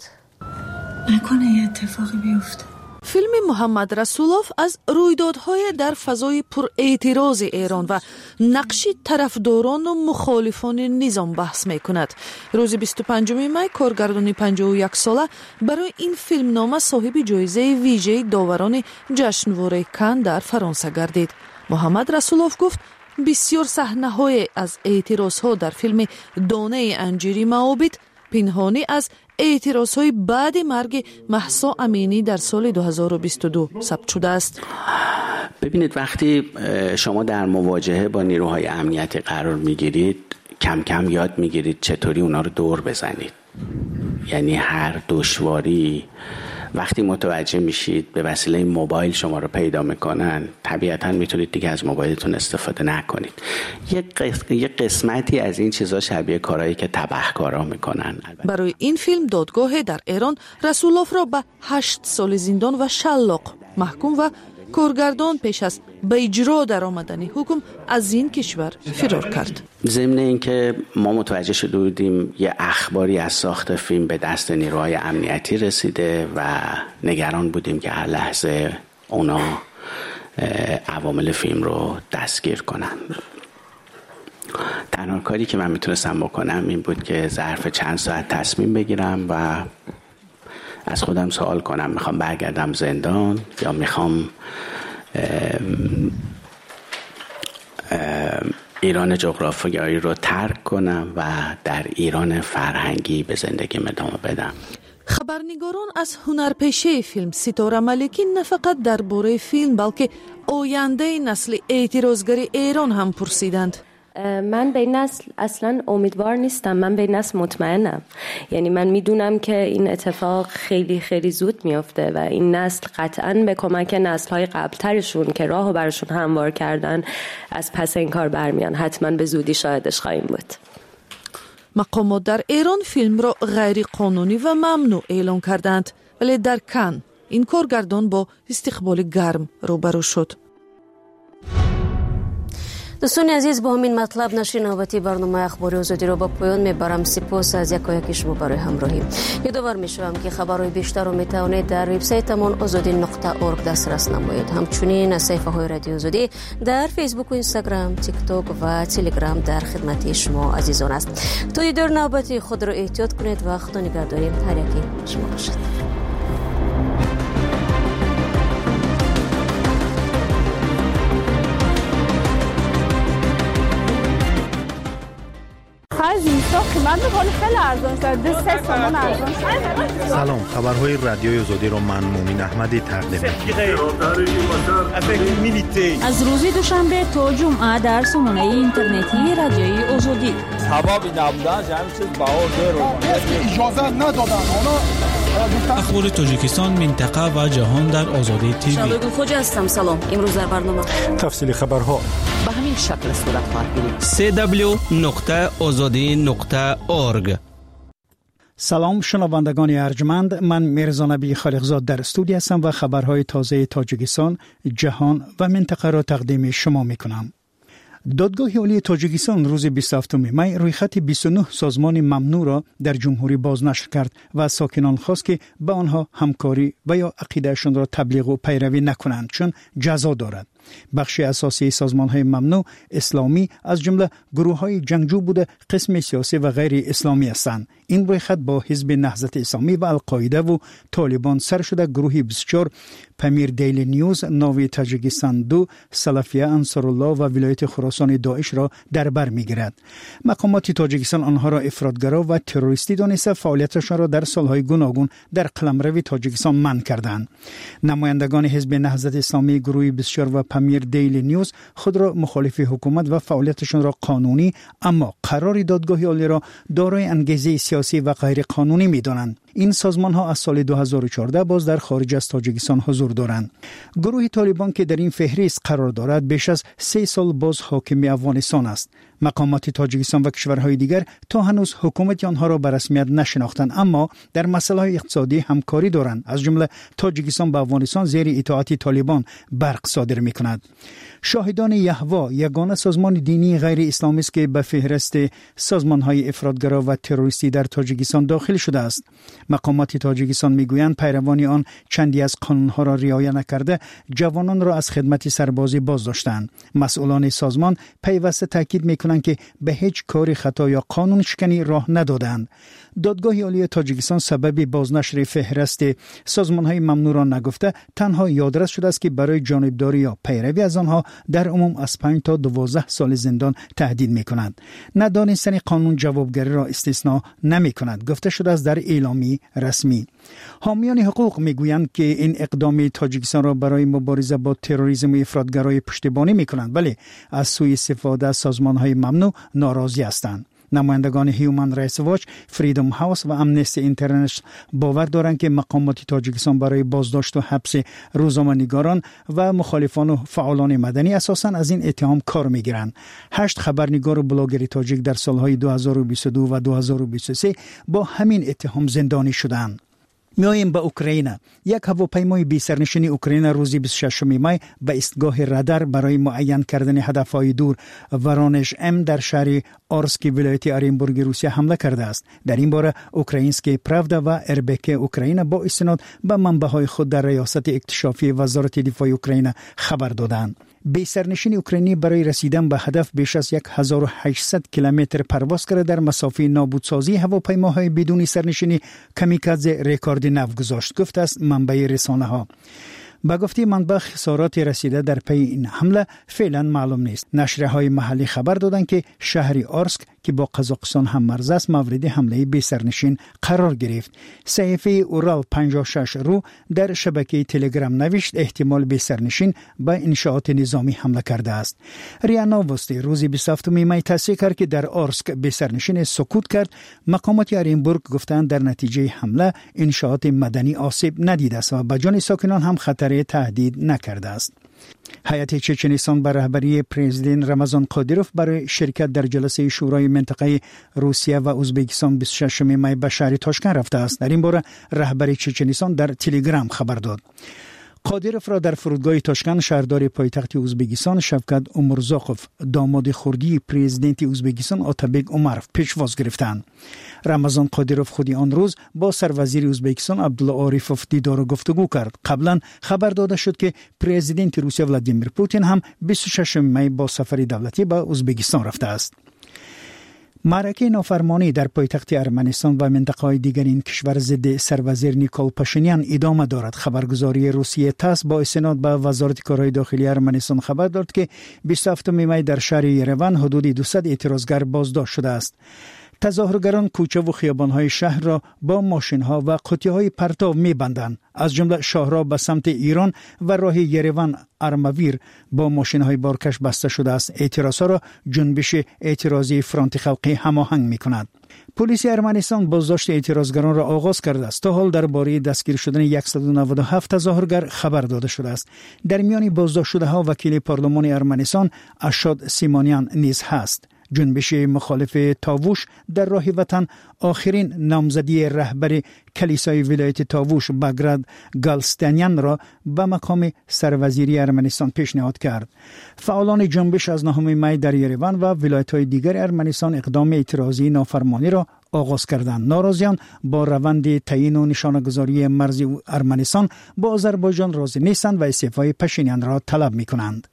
نکنه یه اتفاقی بیفته. فیلم محمد رسولوف از رویدادهای در فضای پر اعتراض ایران و نقش طرفداران و مخالفان نظام بحث میکند. روز بیست و پنجم می کارگردان پنجاه و یک ساله برای این فیلم نامه صاحب جایزه ویژه داوران جشنواره کان در فرانسه گردید. محمد رسولوف گفت بسیار صحنه‌های از اعتراضها در فیلم دانه انجیری معابد پنهانی از اعتراضهای بعد مرگ مهسا امینی در سال دو هزار و بیست و دو ثبت شده است. ببینید وقتی شما در مواجهه با نیروهای امنیتی قرار میگیرید کم کم یاد میگیرید چطوری اونا رو دور بزنید. یعنی هر دشواری وقتی متوجه میشید به وسیله موبایل شما رو پیدا میکنن، طبیعتا میتونید دیگه از موبایلتون استفاده نکنید. یه قسمتی از این چیزا شبیه کارهایی که تبهکارا میکنن. برای این فیلم دادگاه در ایران رسولوف را به هشت سال زندان و شلاق محکوم و کارگردان پیش از به اجرا در آمدن حکم از این کشور فرار کرد. ضمن اینکه ما متوجه شده بودیم یه اخباری از ساخت فیلم به دست نیروهای امنیتی رسیده و نگران بودیم که هر لحظه اونا عوامل فیلم رو دستگیر کنن. تنها کاری که من میتونستم بکنم این بود که ظرف چند ساعت تصمیم بگیرم و از خودم سوال کنم میخوام برگردم زندان یا میخوام ایران جغرافیایی رو ترک کنم و در ایران فرهنگی به زندگیم ادامه بدم. خبرنگاران از هنرپیشه فیلم ستاره ملکی نه فقط درباره فیلم بلکه آینده نسل اعتراضگری ایران هم پرسیدند. من به این نسل اصلا امیدوار نیستم، من به این نسل مطمئنم. یعنی من میدونم که این اتفاق خیلی خیلی زود میافته و این نسل قطعاً به کمک نسل‌های قبل‌ترشون که راهو براشون هموار کردن از پس این کار برمیان. حتما به زودی شاهدش خواهیم بود. مقامات در ایران فیلم را غیر قانونی و ممنوع اعلام کردند، ولی در کان این کارگردان با استقبال گرم روبرو شد. دوستان عزیز، با همین مطلب نشر نوبتی برنامه اخباری آزادی را با پایان میبرم. سپاس از یکایک شما برای همراهی. یادآور میشوم که خبرهای بیشتر را میتوانید در وبسایتمان آزادی نقطه اورگ دسترس نمایید. همچنین از صفحه های رادیو آزادی در فیسبوک و اینستاگرام، تیک توک و تلگرام در خدمت شما عزیزان است. تا دیدار نوبتی خود را احتیاط کنید و خدا نگهداری هر یکی شما باشد. سلام، خبرهای رادیوی آزادی را من مومین احمدی تقدیم می‌کنم. از روز دوشنبه تا جمعه در سامانه اینترنتی رادیوی آزادی. سبب نبودن جمع چیز بهار داره. اجازه ندادن اونا. اخبار تاجیکستان، منطقه و جهان در آزادی تیوی. شادو خوجا هستم. سلام. امروز در برنامه تفصیل خبرها به همین شکل صورت خواهد گرفت. سی دبلیو نقطه آزادی نقطه اورگ. سلام شنوندگان ارجمند، من میرزا نبی خالقزاد در استودیو هستم و خبرهای تازه تاجیکستان، جهان و منطقه را تقدیم شما میکنم. دادگاه عالی تاجیکستان روز بیست و هفتم می رویخط بیست و نه سازمان ممنوع را در جمهوری بازنشر کرد و از ساکنان خواست که به آنها همکاری و یا عقیدهشان را تبلیغ و پیروی نکنند چون جزا دارد. بخش اساسی سازمان‌های ممنوع اسلامی از جمله گروه‌های جنگجو بوده قسم سیاسی و غیر اسلامی هستند. این رویخط با حزب نهضت اسلامی و القاعده و طالبان سر شده گروهی بیست و چهار پمیر دیلی نیوز، ناوی تاجیکستان دو، سلفیه انصارالله و ولایت خراسان داعش را در بر می‌گیرد. مقامات تاجیکستان آنها را افراطگرا و تروریستی دانسته فعالیتشان را در سالهای گوناگون در قلمرو تاجیکستان منع کردند. نمایندگان حزب نهضت اسلامی گروهی بیست و چهار و پمیر دیلی نیوز خود را مخالف حکومت و فعالیتشان را قانونی اما قرار دادگاه عالی را دارای انگیزه سیاسی و غیر قانونی می‌دانند. این سازمان ها از سال دو هزار و چهارده باز در خارج از تاجیکستان حضور دارند. گروه طالبان که در این فهرست قرار دارد بیش از سه سال باز حاکم افغانستان است. مقامات تاجیکستان و کشورهای دیگر تا هنوز حکومت آنها را به رسمیت نشناختند اما در مسائل اقتصادی همکاری دارند. از جمله تاجیکستان با افغانستان زیر اطاعت طالبان برق صادر می‌کند. شاهدان یهوا یگانه سازمان دینی غیر اسلامی است که به فهرست سازمان‌های افراطگرا و تروریستی در تاجیکستان داخل شده است. مقامات تاجیکستان میگویند پیروان آن چندی از قانون‌ها را رعایت نکرده جوانان را از خدمت سربازی بازداشتند. مسئولان سازمان پیوسته تاکید می‌کنند که به هیچ کاری خطا یا قانون شکنی راه ندادند. دادگاه عالی تاجیکستان سبب بازنشر فهرست سازمان‌های ممنوع را نگفته، تنها یادرس شده است که برای جانبداری یا پیروی از آنها در عموم از پنج تا دوازده سال زندان تهدید می‌کند. ندانستن قانون جوابگری را استثناء نمی‌کند. گفته شده است در اعلامی رسمی. حامیان حقوق میگویند که این اقدام تاجیکستان را برای مبارزه با تروریسم و افراطگرایی پشتیبانی می‌کنند، ولی از سوء استفاده از سازمان‌های ممنوع ناراضی هستند. نمایندگان هیومن رایتس واچ، فریدم هاوس و امنستی اینترنشنال باور دارند که مقامات تاجیکستان برای بازداشت و حبس روزنامه‌نگاران و مخالفان و فعالان مدنی اساساً از این اتهام کار می‌گیرند. هشت خبرنگار و بلاگر تاجیک در سالهای دو هزار و بیست و دو و دو هزار و بیست و سه با همین اتهام زندانی شدند. میایم به اوکراین. یک هواپیمای بی سرنشین اوکراین روز بیست و ششم می به ایستگاه رادار برای معین کردن هدف‌های دور ورانش ام در شهر آرسک ولایت اورنبورگ روسیه حمله کرده است. در این باره اوکراینسکی پراودا و اربک اوکراین با استناد به منبع‌های خود در ریاست اکتشافی وزارت دفاع اوکراین خبر دادند. بی سرنشین اوکراینی برای رسیدن به هدف بیش از هزار و هشتصد کیلومتر پرواز کرده در مسافه نابودسازی هواپیماهای بدون سرنشینی کامیکادزه رکورد نو گذاشت، گفته است منبع رسانه ها. با گفته منبع خسارات رسیده در پی این حمله فعلا معلوم نیست. نشریه‌های محلی خبر دادند که شهر آرسک که با قزاقستان هم مرز است مورد حمله بی سرنشین قرار گرفت. صحیفه اورال پنجاه و شش رو در شبکه تلگرام نوشت احتمال بی سرنشین به انشاءات نظامی حمله کرده است. ریا نووستی روز بیست و هفتم می تصدیق کرد که در آرسک بی سرنشین سقوط کرد. مقامات اورنبورگ گفتند در نتیجه حمله انشاءات مدنی آسیب ندیده است و به جان ساکنان هم خطر تهدید نکرده است. هیئت چچنستان به رهبری پرزیدنت رمضان قادیروف برای شرکت در جلسه شورای منطقه روسیه و ازبکستان بیست و ششم می به شهر تاشکند رفته است. در این باره رهبری چچنستان در تلگرام خبر داد. قادیروف را در فرودگاه تاشکند شهردار پایتخت ازبکستان شفقت عمرزاقوف داماد خردی پرزیدنت ازبکستان آتابک عمروف پیشواز گرفتند. رمضان قادیروف خودی آن روز با سروزیر ازبکستان عبدالله عارفوف دیدار و گفتگو کرد. قبلا خبر داده شد که پرزیدنت روسیه ولادیمیر پوتین هم بیست و ششم می با سفر دولتی به ازبکستان رفته است. معرکه نافرمانی در پایتخت ارمنستان و منطقه‌های دیگر این کشور ضد سروزیر نیکول پاشینیان ادامه دارد. خبرگزاری روسیه تاس با استناد به وزارت کارهای داخلی ارمنستان خبر داد که بیست و هفتم می در شهر یریوان حدود دویست اعتراضگر بازداشت شده است. تظاهرگران کوچه و خیابان‌های شهر را با ماشین‌ها و قطعه‌های پرتاب می‌بندند. از جمله شاهراه به سمت ایران و راه یریوان ارمویر با ماشین‌های بارکش بسته شده است. اعتراضها را جنبش اعتراضی فرانت خلقی هماهنگ می‌کند. پلیس ارمنستان بازداشت اعتراضگران را آغاز کرده است. تا حال درباره دستگیر شدن صد و نود و هفت تظاهرگر خبر داده شده است. در میان بازداشت شده‌ها وکیل پارلمان ارمنستان اشاد سیمانیان نیز هست. جنبش مخالف تاووش در راه وطن آخرین نامزدی رهبر کلیسای ولایت تاووش بگراد گالستانیان را به مقام سروزیری ارمنستان پیشنهاد کرد. فعالان جنبش از نهم می در یریوان و ولایت‌های دیگر ارمنستان اقدام اعتراضی نافرمانی را آغاز کردند. ناراضیان با روند تعیین و نشانه‌گذاری مرز ارمنستان با آذربایجان راضی نیستند و استعفای پاشینیان را طلب می‌کنند.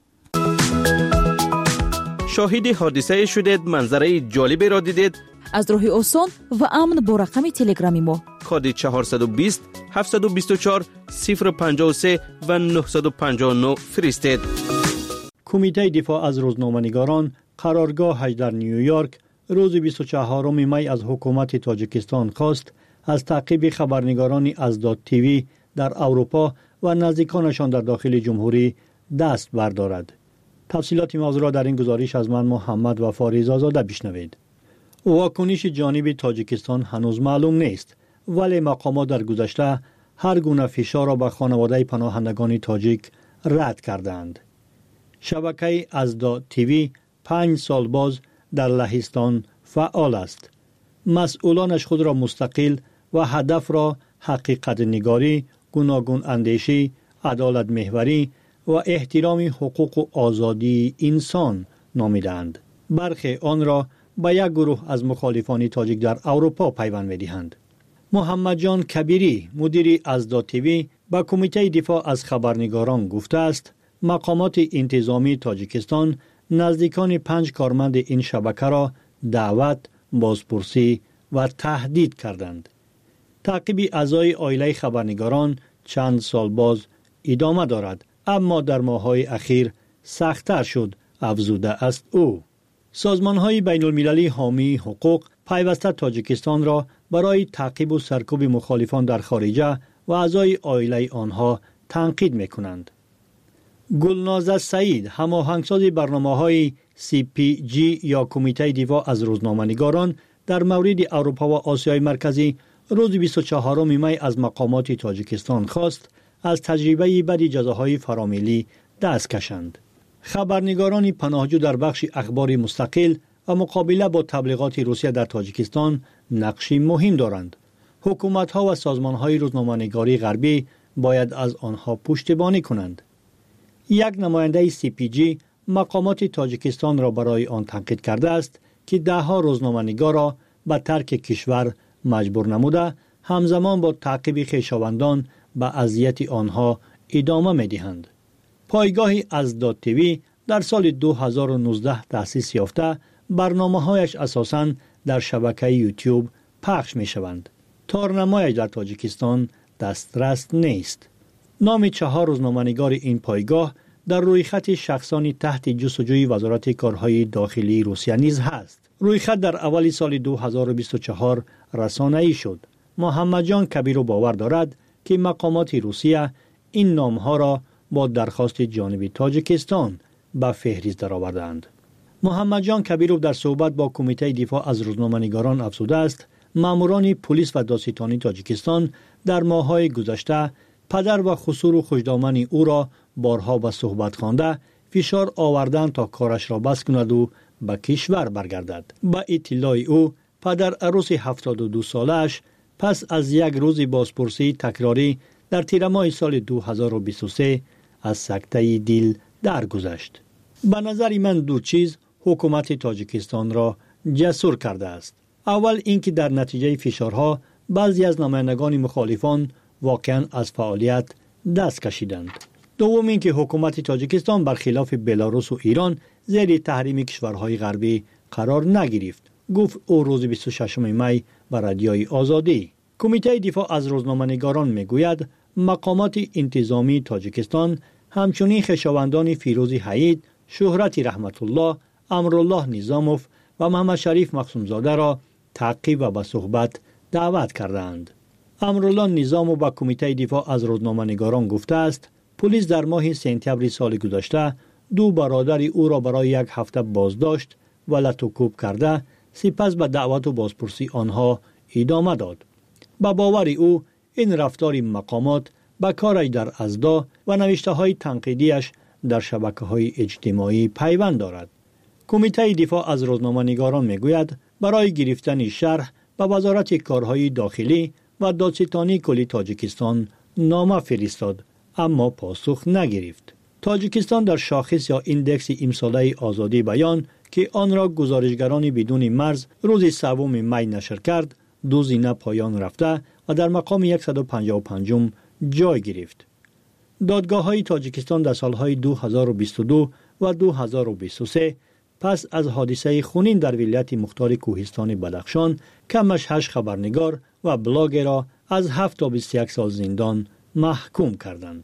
شاهد حادثه شدید، منظره جالبی را دیدید؟ از راه آسان و امن با رقم تلگرامی ما کد چهارصد و بیست هفتصد و بیست و چهار صفر پنجاه و سه و نهصد و پنجاه و نه فرستید. کمیته دفاع از روزنامه‌نگاران قرارگاهش در نیویورک روز بیست و چهارم می از حکومت تاجیکستان خواست از تعقیب خبرنگاران ازداد تیوی در اروپا و نزدیکانشان در داخل جمهوری دست بردارد. تفصیلات موضوع را در این گزارش از من محمد و فاریز آزاده بشنوید. واکنش جانب تاجیکستان هنوز معلوم نیست، ولی مقامات در گذشته هر گونه فشار را به خانواده پناهندگان تاجیک رد کردند. شبکه ازداد تیوی پنج سال باز در لهستان فعال است. مسئولانش خود را مستقل و هدف را حقیقت نگاری، گوناگون اندیشی، عدالت محوری و احترام حقوق و آزادی انسان نامیدند. برخی آن را به یک گروه از مخالفان تاجیک در اروپا پیوند می‌دهند. محمد جان کبیری مدیر ازداد تیوی به کمیته دفاع از خبرنگاران گفته است مقامات انتظامی تاجیکستان نزدیکان پنج کارمند این شبکه را دعوت، بازپرسی و تهدید کردند. تعقیب اعضای عائله خبرنگاران چند سال باز ادامه دارد، اما در ماه‌های اخیر سخت‌تر شد، افزوده است او. سازمان‌های بین‌المللی حامی حقوق پیوسته تاجیکستان را برای تعقیب و سرکوب مخالفان در خارجه و اعضای عائله آنها تنقید می‌کنند. گلناز سعید، هماهنگساز برنامه‌های سی پی جی یا کمیته دفاع از روزنامه‌نگاران در مورد اروپا و آسیای مرکزی، روز بیست و چهارم می از مقامات تاجیکستان خواست از تجربه بدی جزاهای فراملی دست کشند. خبرنگاران پناهجو در بخش اخبار مستقل و مقابله با تبلیغات روسیه در تاجیکستان نقشی مهم دارند. حکومت‌ها و سازمان‌های روزنامه‌نگاری غربی باید از آنها پشتیبانی کنند. یک نماینده سی پی جی مقامات تاجیکستان را برای آن تنقید کرده است که ده‌ها روزنامه‌نگار را به ترک کشور مجبور نموده، همزمان با تعقیب خویشاوندان به اذیت آنها ادامه می‌دهند. پایگاه ازداد تیوی در سال دو هزار و نوزده تأسیس یافته، برنامه‌هایش اساساً در شبکه یوتیوب پخش می‌شوند. تارنمایش در تاجیکستان دسترس نیست. نام چهار روزنامه‌نگار این پایگاه در رویخط شخصانی تحت جستجوی وزارت کارهای داخلی روسیه نیز هست. رویخط در اول سال دو هزار و بیست و چهار رسانه‌ای شد. محمد جان کبیرو باور دارد که مقامات روسیه این نام‌ها را با درخواست جانب تاجیکستان به فهرست درآوردند. محمد جان کبیرو در صحبت با کمیته دفاع از روزنامه‌نگاران افزوده است ماموران پلیس و دادستانی تاجیکستان در ماه‌های گذشته پدر و خسور و خوشدامن او را بارها به صحبت خوانده فشار آوردند تا کارش را بس کند و به کشور برگردد. با اطلاع او پدر عروس هفتاد و دو سالش پس از یک روز بازپرسی تکراری در تیر ماه سال دو هزار و بیست و سه از سکته دل درگذشت. به نظر من دو چیز حکومت تاجیکستان را جسور کرده است. اول اینکه در نتیجه فشارها بعضی از نمایندگان مخالفان واقعا از فعالیت دست کشیدند. دوم اینکه حکومت تاجیکستان برخلاف بلاروس و ایران زیر تحریم کشورهای غربی قرار نگرفت، گفت او روز بیست و ششم می به رادیوی آزادی. کمیته دفاع از روزنامه‌نگاران میگوید مقامات انتظامی تاجیکستان همچنین خویشاوندان فیروز حید، شهرت رحمت الله، امرالله نظاموف و محمد شریف مقسومزاده را تعقیب و به صحبت دعوت کردند. امرالله نظاموف با کمیته دفاع از روزنامه‌نگاران گفته است پلیس در ماه سپتامبر سال گذشته دو برادر او را برای یک هفته بازداشت و لطوکوب کرده، سپس به دعوت و بازپرسی آنها ادامه داد. با باور او این رفتار مقامات به کارش در ازدا و نوشته های تنقیدیش در شبکه های اجتماعی پیوند دارد. کمیته دفاع از روزنامه‌نگاران میگوید برای گرفتن شرح به وزارت کارهای داخلی و دادستانی کلی تاجیکستان نامه فرستاد اما پاسخ نگرفت. تاجیکستان در شاخص یا ایندکس امساله آزادی بیان که آن را گزارشگران بدون مرز روز سوم می نشر کرد، دو زینه پایان رفته و در مقام صد و پنجاه و پنج جای گرفت. دادگاه های تاجیکستان در سالهای دو هزار و بیست و دو و دو هزار و بیست و سه پس از حادثه خونین در ولایت مختار کوهستان بدخشان کمش هشت خبرنگار و بلاگر را از هفت تا بیست و یک سال زندان محکوم کردند.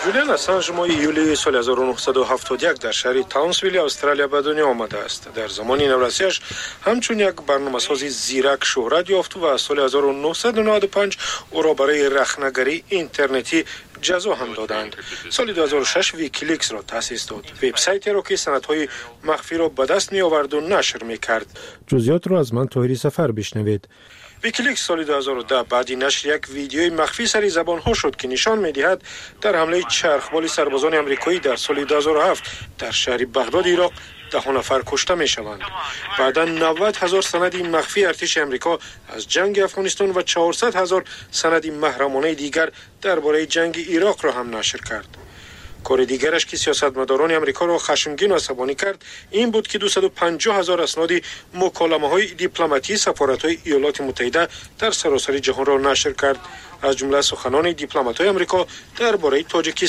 جولیان اسانژ ماه یولی سال هزار و نهصد و هفتاد و یک در شهر تاونسویل استرالیا به دنیا آمده است. در زمان نورسیش همچون یک برنامه‌ساز زیرک شهرت یافت و سال هزار و نهصد و نود و پنج او را برای رخنه‌گری اینترنتی جزا هم دادند. سال دو هزار و شش ویکیلیکس را تأسیس داد. وبسایتی را که سندهای مخفی را به دست می آورد و نشر می کرد. جزئیات را از من طاهری سفر بشنوید. ویکیلیکس سال دو هزار و ده بعد نشر یک ویدیوی مخفی سری زبان ها شد که نشان می دهد در حمله چرخبال سربازان آمریکایی در سال دو هزار و هفت در شهر بغداد عراق ده نفر کشته می شوند. بعدا نود هزار سند مخفی ارتش آمریکا از جنگ افغانستان و چهارصد هزار سند محرمانه دیگر درباره جنگ عراق را هم نشر کرد. کار دیگرش که سیاستمداران آمریکا را خشمگین و عصبانی کرد این بود که دویست و پنجاه هزار اسناد مکالمه‌های دیپلماتی سفارت‌های ایالات متحده در سراسر جهان را نشر کرد، از جمله سخنان دیپلمات‌های آمریکا درباره تاجیکستان.